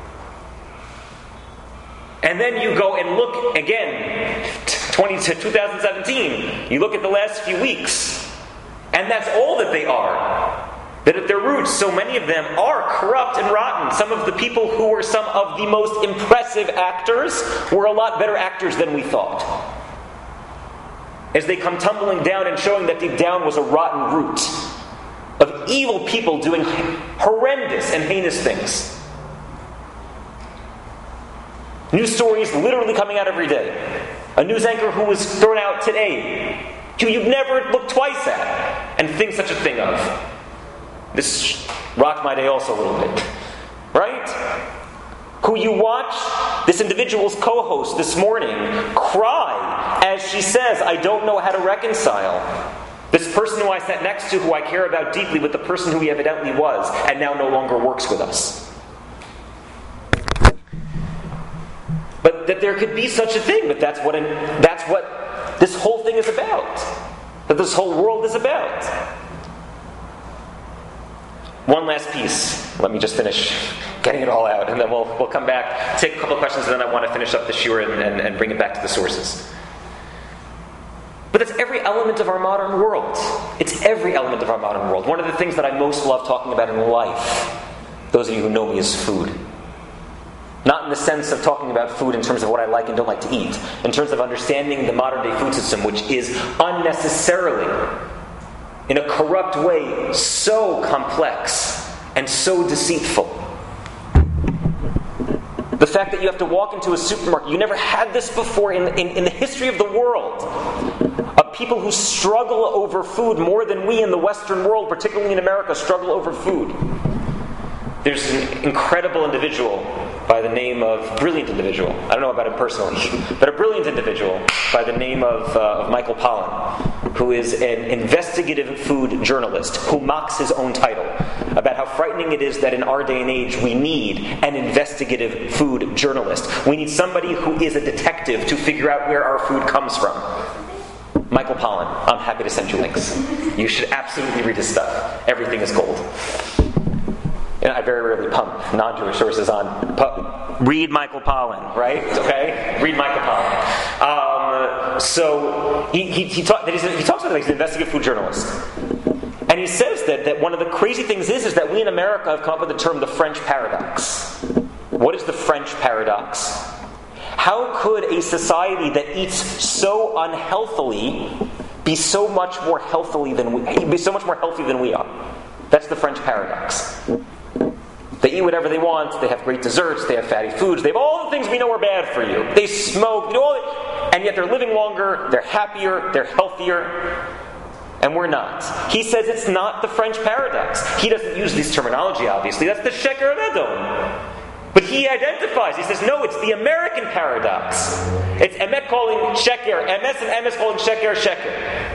And then you go and look again, twenty to two thousand seventeen, you look at the last few weeks, and that's all that they are. That at their roots, so many of them are corrupt and rotten. Some of the people who were some of the most impressive actors were a lot better actors than we thought. As they come tumbling down and showing that deep down was a rotten root of evil people doing horrendous and heinous things. News stories literally coming out every day. A news anchor who was thrown out today, who you'd never look twice at and think such a thing of. This rocked my day also a little bit. Right? Who you watch this individual's co-host this morning cry as she says, I don't know how to reconcile this person who I sat next to, who I care about deeply, with the person who he evidently was and now no longer works with us. But that there could be such a thing, but that's what an, that's what this whole thing is about. That this whole world is about. One last piece. Let me just finish getting it all out, and then we'll we'll come back, take a couple of questions, and then I want to finish up the shiur and, and, and bring it back to the sources. But that's every element of our modern world. It's every element of our modern world. One of the things that I most love talking about in life, those of you who know me, is food. Not in the sense of talking about food in terms of what I like and don't like to eat. In terms of understanding the modern day food system, which is unnecessarily, in a corrupt way, so complex and so deceitful. The fact that you have to walk into a supermarket, you never had this before in, in, in the history of the world, of people who struggle over food more than we in the Western world, particularly in America, struggle over food. There's an incredible individual by the name of, brilliant individual, I don't know about him personally, but a brilliant individual by the name of, uh, of Michael Pollan, who is an investigative food journalist who mocks his own title about how frightening it is that in our day and age we need an investigative food journalist. We need somebody who is a detective to figure out where our food comes from. Michael Pollan, I'm happy to send you links. You should absolutely read his stuff. Everything is gold. And I very rarely pump non-Jewish sources on. Pu- read Michael Pollan, right? Okay? Read Michael Pollan. Um, so he he, he, talk, he talks about it like he's an investigative food journalist. And he says that, that one of the crazy things is, is that we in America have come up with the term the French paradox. What is the French paradox? How could a society that eats so unhealthily be so much more healthily than we be so much more healthy than we are? That's the French paradox. They eat whatever they want, they have great desserts, they have fatty foods, they have all the things we know are bad for you. They smoke, they do all that, and yet they're living longer, they're happier, they're healthier, and we're not. He says it's not the French paradox. He doesn't use this terminology, obviously. That's the Sheker of Edom. But he identifies, he says, no, it's the American paradox. It's Emet calling Sheker Emes and Emes calling Sheker Sheker.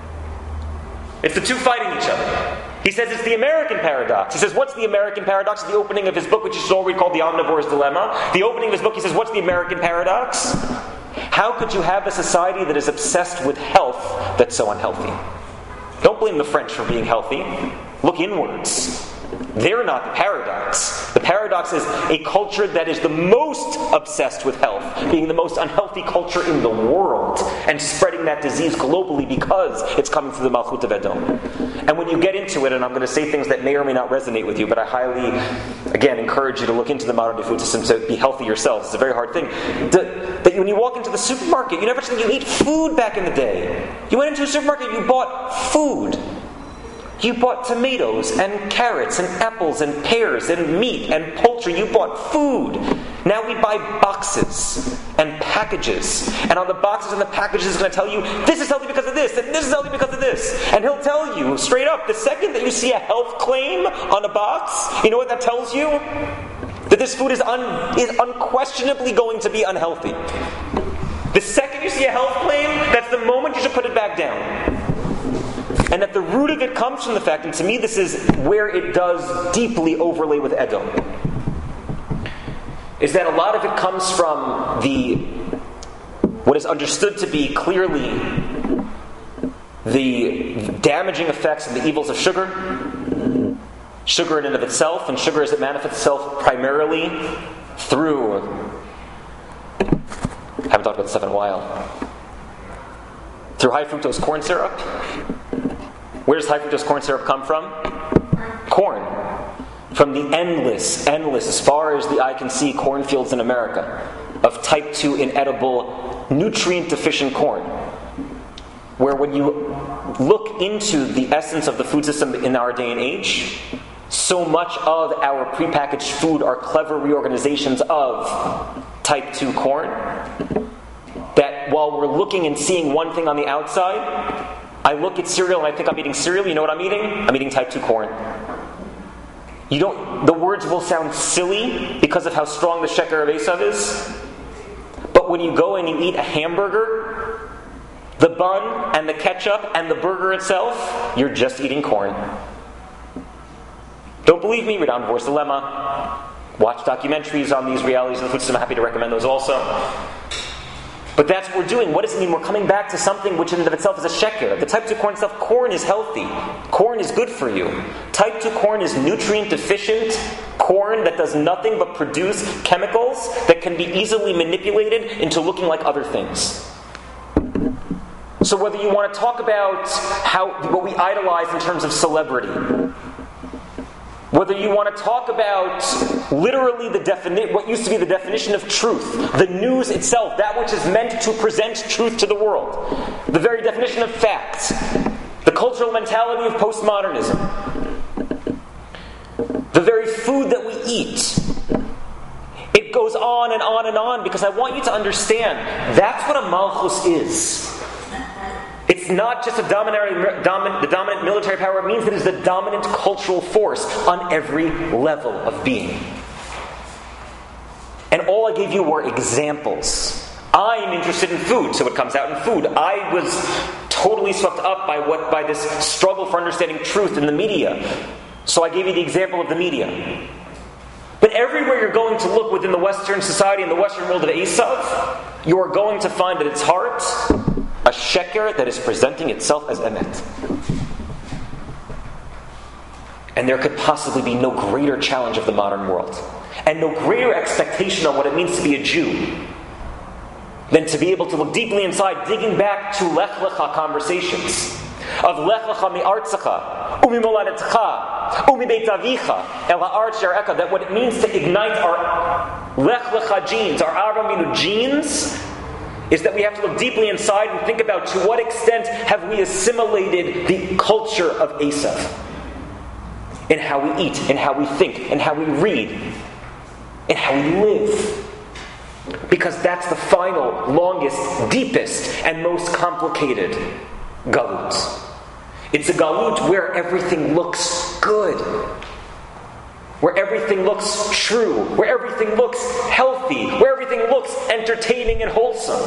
It's the two fighting each other. He says it's the American paradox. He says, what's the American paradox? It's the opening of his book, which you should already called The Omnivore's Dilemma. The opening of his book, he says, what's the American paradox? How could you have a society that is obsessed with health that's so unhealthy? Don't blame the French for being healthy. Look inwards. They're not the paradox. The paradox is a culture that is the most obsessed with health, being the most unhealthy culture in the world, and spreading that disease globally because it's coming through the Malchut of Edom. And when you get into it, and I'm going to say things that may or may not resonate with you, but I highly, again, encourage you to look into the modern day food system to be healthy yourselves. It's a very hard thing. The, that when you walk into the supermarket, you never think you ate food back in the day. You went into a supermarket, you bought food. You bought tomatoes and carrots and apples and pears and meat and poultry. You bought food. Now we buy boxes and packages. And on the boxes and the packages is going to tell you, this is healthy because of this, and this is healthy because of this. And he'll tell you straight up, the second that you see a health claim on a box, you know what that tells you? That this food is, un- is unquestionably going to be unhealthy. The second you see a health claim, that's the moment you should put it back down. And that the root of it comes from the fact, and to me this is where it does deeply overlay with Edom, is that a lot of it comes from the what is understood to be clearly the damaging effects and the evils of sugar. Sugar in and of itself, and sugar as it manifests itself primarily through, I haven't talked about this stuff in a while, through high fructose corn syrup. Where does high fructose corn syrup come from? Corn. From the endless, endless, as far as the eye can see, cornfields in America of type two inedible, nutrient-deficient corn. Where when you look into the essence of the food system in our day and age, so much of our prepackaged food are clever reorganizations of type two corn, that while we're looking and seeing one thing on the outside, I look at cereal and I think I'm eating cereal. You know what I'm eating? I'm eating type two corn. You don't. The words will sound silly because of how strong the Sheker of Esav is. But when you go and you eat a hamburger, the bun and the ketchup and the burger itself, you're just eating corn. Don't believe me? Read Omnivore's Dilemma. Watch documentaries on these realities of the food system. I'm happy to recommend those also. But that's what we're doing. What does it mean? We're coming back to something which in and of itself is a sheker. The type two corn itself, corn is healthy. Corn is good for you. Type two corn is nutrient deficient. Corn that does nothing but produce chemicals that can be easily manipulated into looking like other things. So whether you want to talk about how what we idolize in terms of celebrity, Whether you want to talk about literally the defini- what used to be the definition of truth, the news itself, that which is meant to present truth to the world, the very definition of fact, the cultural mentality of postmodernism, the very food that we eat. It goes on and on and on because I want you to understand that's what a malchus is. It's not just a dominant, dominant, the dominant military power. It means that it is the dominant cultural force on every level of being. And all I gave you were examples. I'm interested in food, so it comes out in food. I was totally swept up by what by this struggle for understanding truth in the media. So I gave you the example of the media. But everywhere you're going to look within the Western society and the Western world of Esav, you are going to find at its heart a sheker that is presenting itself as emet. And there could possibly be no greater challenge of the modern world, and no greater expectation on what it means to be a Jew, than to be able to look deeply inside, digging back to Lech Lecha conversations, of Lech Lecha mi'artzecha, umi moladetcha, umi beit avicha, el ha'aretz yarecha, that what it means to ignite our Lech Lecha genes, our Avraham Avinu genes, is that we have to look deeply inside and think about to what extent have we assimilated the culture of Esav in how we eat, in how we think, in how we read, in how we live. Because that's the final, longest, deepest, and most complicated galut. It's a galut where everything looks good, where everything looks true, where everything looks healthy, where everything looks entertaining and wholesome.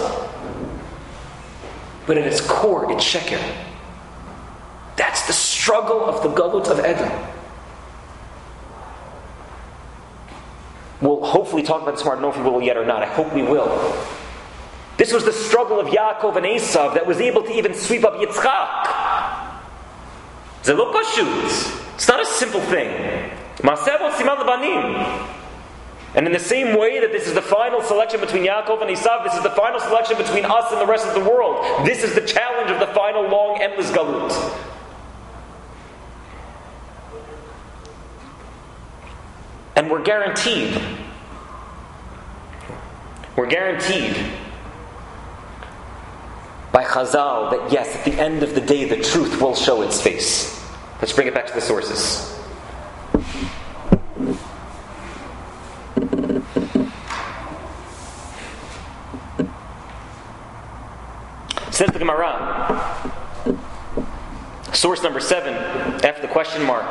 But at its core, it's sheker. That's the struggle of the galut of Edom. We'll hopefully talk about this more. I don't know if we will yet or not. I hope we will. This was the struggle of Yaakov and Esav that was able to even sweep up Yitzchak. Ze lo pashut. It's not a simple thing. And in the same way that this is the final selection between Yaakov and Esav, this is the final selection between us and the rest of the world. This is the challenge of the final, long, endless galut. And we're guaranteed, we're guaranteed by Chazal that yes, at the end of the day, the truth will show its face. Let's bring it back to the sources. Says the Gemara, source number seven, after the question mark.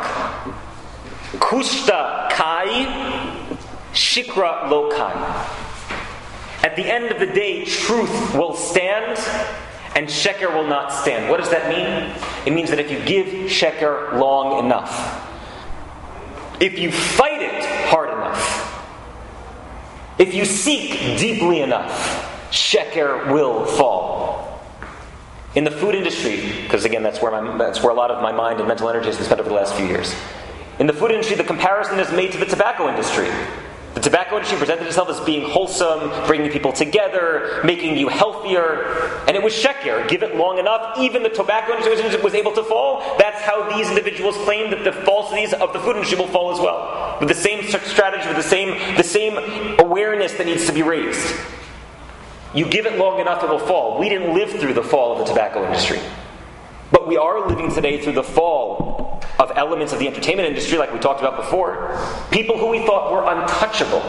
Kushta kai, shikra lo kai. At the end of the day, truth will stand and sheker will not stand. What does that mean? It means that if you give sheker long enough, if you fight it hard enough, if you seek deeply enough, sheker will fall. In the food industry, because again, that's where my, that's where a lot of my mind and mental energy has been spent over the last few years. In the food industry, the comparison is made to the tobacco industry. The tobacco industry presented itself as being wholesome, bringing people together, making you healthier, and it was sheker. Give it long enough, even the tobacco industry was able to fall. That's how these individuals claim that the falsities of the food industry will fall as well. With the same strategy, with the same, the same awareness that needs to be raised. You give it long enough, it will fall. We didn't live through the fall of the tobacco industry. But we are living today through the fall of elements of the entertainment industry, like we talked about before. People who we thought were untouchable.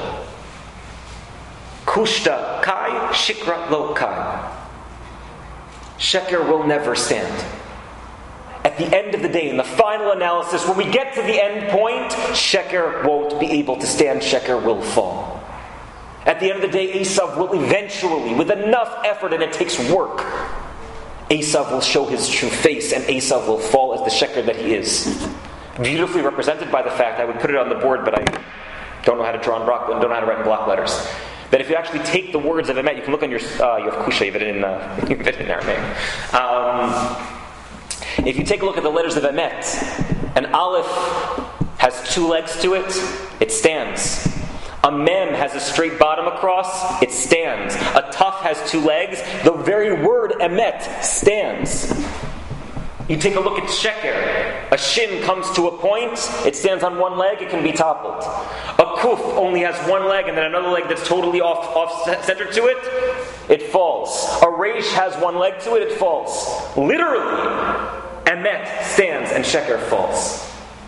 Kushta kai, shikra lo kai. Sheker will never stand. At the end of the day, in the final analysis, when we get to the end point, sheker won't be able to stand. Sheker will fall. At the end of the day, Esav will eventually, with enough effort, and it takes work, Esav will show his true face, and Esav will fall as the sheker that he is. Beautifully represented by the fact, I would put it on the board, but I don't know how to draw in block, don't know how to write in block letters. That if you actually take the words of Emet, you can look on your, uh, you have Kusha, you have it in, uh, you have it in Aramaic. Um, if you take a look at the letters of Emet, an Aleph has two legs to it, it stands. A mem has a straight bottom across, it stands. A tuf has two legs, the very word emet stands. You take a look at sheker. A shin comes to a point, it stands on one leg, it can be toppled. A kuf only has one leg and then another leg that's totally off, off center to it, it falls. A reish has one leg to it, it falls. Literally, emet stands and sheker falls.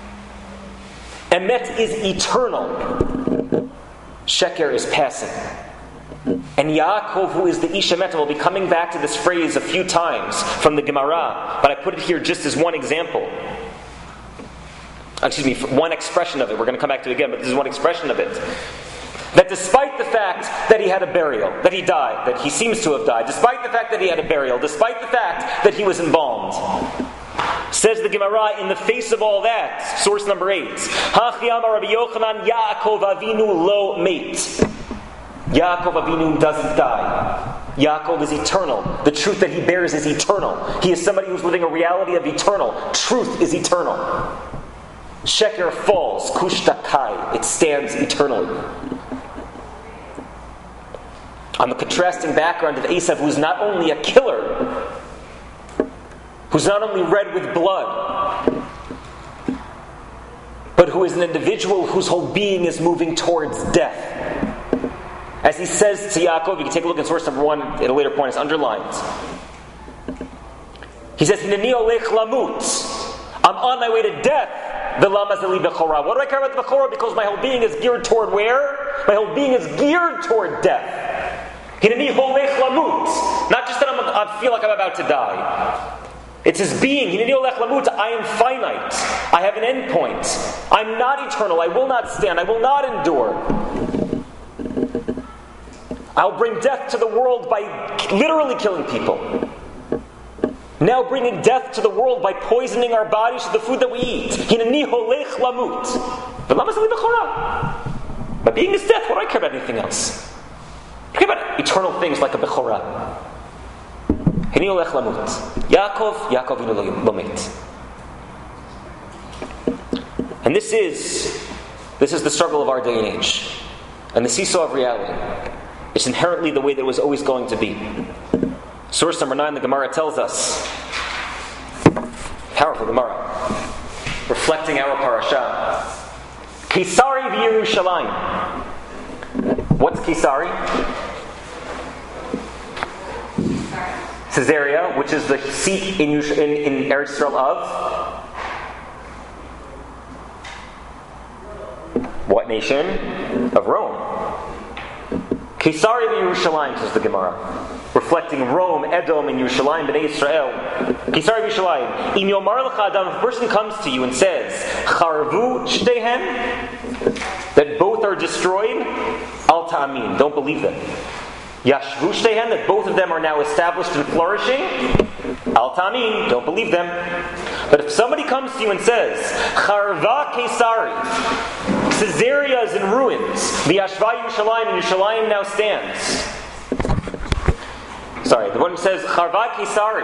Emet is eternal. Sheker is passing. And Yaakov, who is the Ish Emet, will be coming back to this phrase a few times from the Gemara, but I put it here just as one example. Excuse me, one expression of it. We're going to come back to it again, but this is one expression of it. That despite the fact that he had a burial, that he died, that he seems to have died, despite the fact that he had a burial, despite the fact that he was embalmed, says the Gemara, in the face of all that, source number eight, Hachi Amar Rabbi Yochanan, Yaakov Avinu lo meit. Yaakov Avinu doesn't die. Yaakov is eternal. The truth that he bears is eternal. He is somebody who's living a reality of eternal. Truth is eternal. Sheker falls, kushtakai. It stands eternally. On the contrasting background of Esav, who's not only a killer, who's not only red with blood, but who is an individual whose whole being is moving towards death. As he says to Yaakov, you can take a look at source number one at a later point, it's underlined. He says, Hineni olech lamut. I'm on my way to death. What do I care about the Bechorah? Because my whole being is geared toward where? My whole being is geared toward death. Hineni olech lamut. Not just that I'm, I feel like I'm about to die. It's his being. Hineni olech lamut. I am finite. I have an end point. I'm not eternal. I will not stand. I will not endure. I'll bring death to the world by literally killing people. Now bringing death to the world by poisoning our bodies to the food that we eat. Hineni holech lamut. My being is death. What do I care about anything else? I care about eternal things like a bechorah. Hineni holech lamut. Yaakov, Yaakov inu lo met. And this is, this is the struggle of our day and age. And the seesaw of reality. It's inherently the way that it was always going to be. Source number nine, the Gemara tells us, powerful Gemara, reflecting our parasha. Kisari v'Yerushalayim. What's Kisari? Caesarea, which is the seat in, in, in Eretz Yisrael of what nation? Of Rome. Kisari v'Yerushalayim, says the Gemara, reflecting Rome, Edom, and Yerushalayim, Bnei Israel. Kisari v'Yerushalayim. Im yomar lecha adam, if a person comes to you and says, Charvu shteihem, that both are destroyed, al ta'amin, don't believe them. Yashvu shteihem, that both of them are now established and flourishing, al ta'amin, don't believe them. But if somebody comes to you and says, Charva Kisari, Caesarea is in ruins. The Yashva Yerushalayim, and Yerushalayim now stands. Sorry, the one who says Charva Kisari,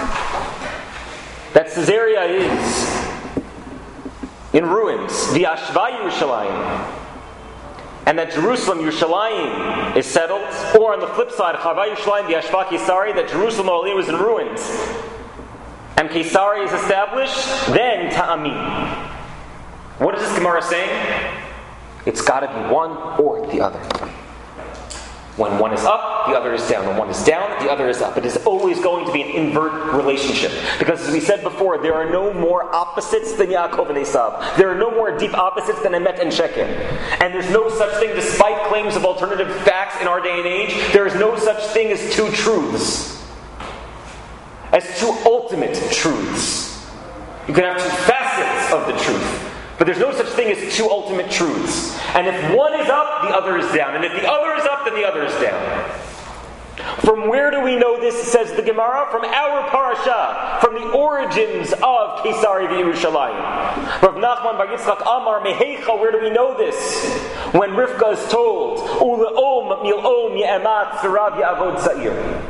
that Caesarea is in ruins. The Yashva Yerushalayim, and that Jerusalem, Yerushalayim, is settled. Or on the flip side, Charva Yerushalayim, the Yashva Kisari, that Jerusalem already was in ruins, and Kisari is established. Then Ta'amin. What is this Gemara saying? It's got to be one or the other. When one is up, the other is down. When one is down, the other is up. It is always going to be an invert relationship. Because as we said before, there are no more opposites than Yaakov and Esav. There are no more deep opposites than Emet and Sheker. And there's no such thing, despite claims of alternative facts in our day and age, there is no such thing as two truths. As two ultimate truths. You can have two facets of the truth. But there's no such thing as two ultimate truths. And if one is up, the other is down. And if the other is up, then the other is down. From where do we know this, says the Gemara? From our parasha, from the origins of Kisari v'Yerushalayim. Rav Nachman bar Yitzchak Amar Mehecha, where do we know this? When Rivka is told, Ule'om mil'om ye'emat tzarav ya'avod za'ir.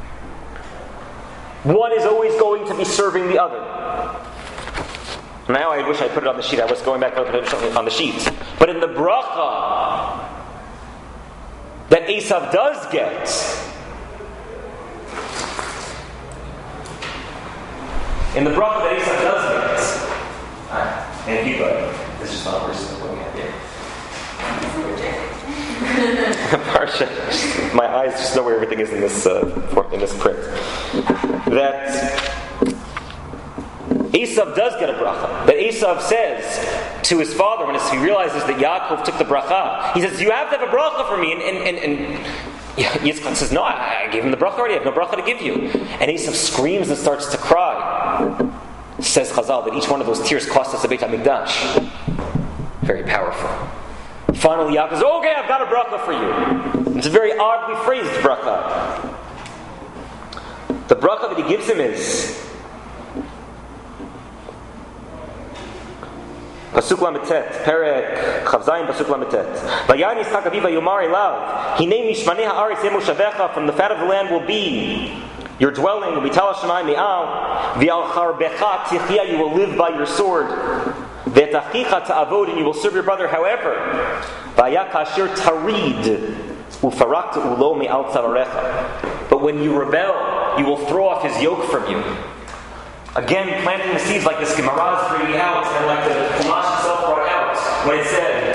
One is always going to be serving the other. Now I wish I put it on the sheet. I was going back to put it on the sheet. But in the bracha that Esav does get, In the bracha that Esav does get, alright, thank you, buddy. This is not person looking at you. Parsha. My eyes just know where everything is in this uh, in this print. That Esav does get a bracha. That Esav says to his father when he realizes that Yaakov took the bracha, he says, "You have to have a bracha for me." And, and, and, and Yitzchak says, "No, I, I gave him the bracha already. I have no bracha to give you." And Esav screams and starts to cry. Says Chazal that each one of those tears cost us a Beit HaMikdash. Very powerful. Finally, Yaakov says, "Okay, I've got a bracha for you." It's a very oddly phrased bracha. The bracha that he gives him is Pasuk Lametet, Perek Chavzayin, Pasuk Lametet. Vayan Yitzchak Aviv Yomar Elav, Hinei Mishmanei Haaretz Yemoshavecha, from the fat of the land will be your dwelling. Will be Tal Hashanai Me'al, V'al Charbecha Tichia, you will live by your sword. V'etachicha Ta'avod, and you will serve your brother. However, Vaya Kasher Tarid, Ufarakta Ulo Me'al Tzavarecha. But when you rebel, you will throw off his yoke from you. Again, planting the seeds like this Gemara is bringing out, and like the Chumash itself brought out, when it said,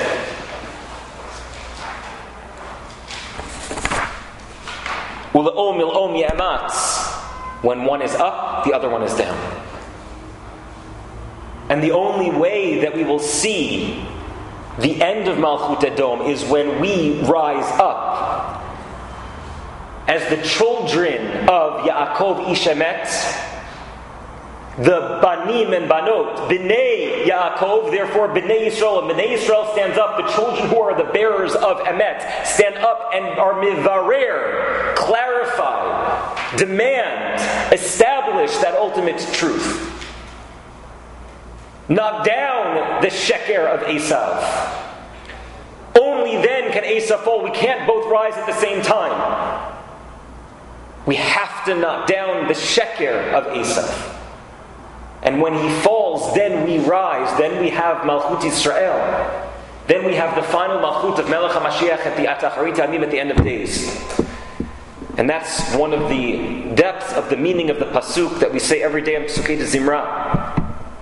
Ule'om il'om ye'amatz, when one is up, the other one is down. And the only way that we will see the end of Malchut Edom is when we rise up as the children of Yaakov Ish Emet, the Banim and Banot, B'nai Yaakov, therefore B'nai Yisrael, and B'nai Yisrael stands up, the children who are the bearers of Emet, stand up and are mivarer, clarify, demand, establish that ultimate truth. Knock down the sheker of Esav. Only then can Esav fall. We can't both rise at the same time. We have to knock down the sheker of Esav. And when he falls, then we rise. Then we have Malchut Yisrael. Then we have the final Malchut of Melech HaMashiach at the Atacharit Amim at the end of days. And that's one of the depths of the meaning of the Pasuk that we say every day in Pesukei de Zimra.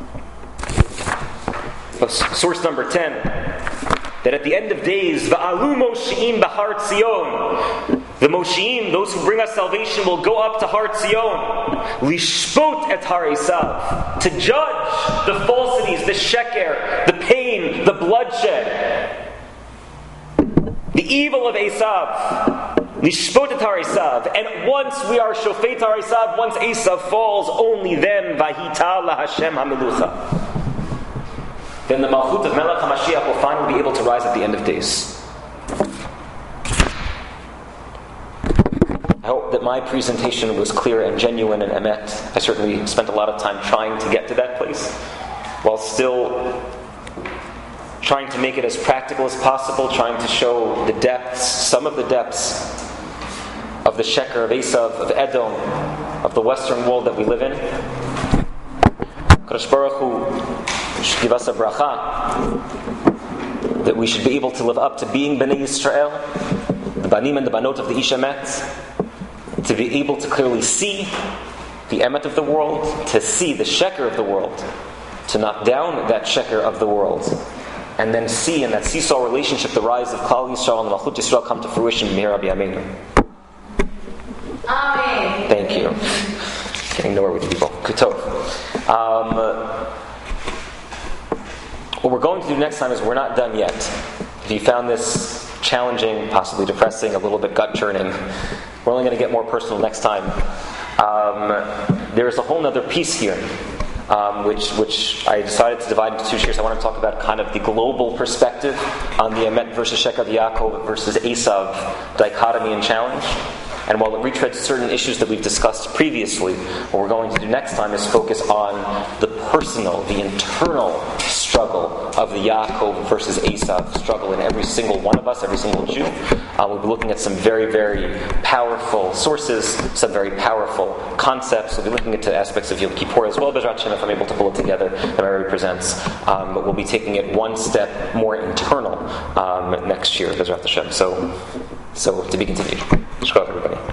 Source number ten. That at the end of days, Va'alu Mosheim B'Har Tzion, the Mosheim, those who bring us salvation, will go up to Har Tzion, Lishpot et Har Esav, to judge the falsities, the sheker, the pain, the bloodshed, the evil of Esav. Lishpot et Har Esav. And once we are Shofet Har Esav, once Esav falls, only then Vahita LaHashem HaMelucha. Then the Malchut of Melech HaMashiach will finally be able to rise at the end of days. I hope that my presentation was clear and genuine and emet. I certainly spent a lot of time trying to get to that place, while still trying to make it as practical as possible, trying to show the depths, some of the depths of the sheker of Esav, of Edom, of the Western world that we live in. Kadosh Baruch Hu should give us a bracha that we should be able to live up to being Bnei Yisrael, the Banim and the Banot of the Ish Emet, to be able to clearly see the Emet of the world, to see the Sheker of the world, to knock down that Sheker of the world, and then see in that seesaw relationship the rise of Klal Yisrael and the Malchut Yisrael come to fruition. Meir Rabbi Yameinu. Amen. Thank you. Getting nowhere with people. Kutov. Um, What we're going to do next time is we're not done yet. If you found this challenging, possibly depressing, a little bit gut-churning, we're only going to get more personal next time. Um, there's a whole other piece here, um, which which I decided to divide into two shares. I want to talk about kind of the global perspective on the Emet versus Sheker of Yaakov versus Esav dichotomy and challenge. And while it retreads certain issues that we've discussed previously, what we're going to do next time is focus on the personal, the internal struggle of the Yaakov versus Esav struggle in every single one of us, every single Jew. Uh, we'll be looking at some very, very powerful sources, some very powerful concepts. We'll be looking into aspects of Yom Kippur as well, Bezrat Hashem, if I'm able to pull it together, that Mary presents. Um, but we'll be taking it one step more internal um, next year, Bezrat Hashem. So, so to be continued. Shkov, everybody.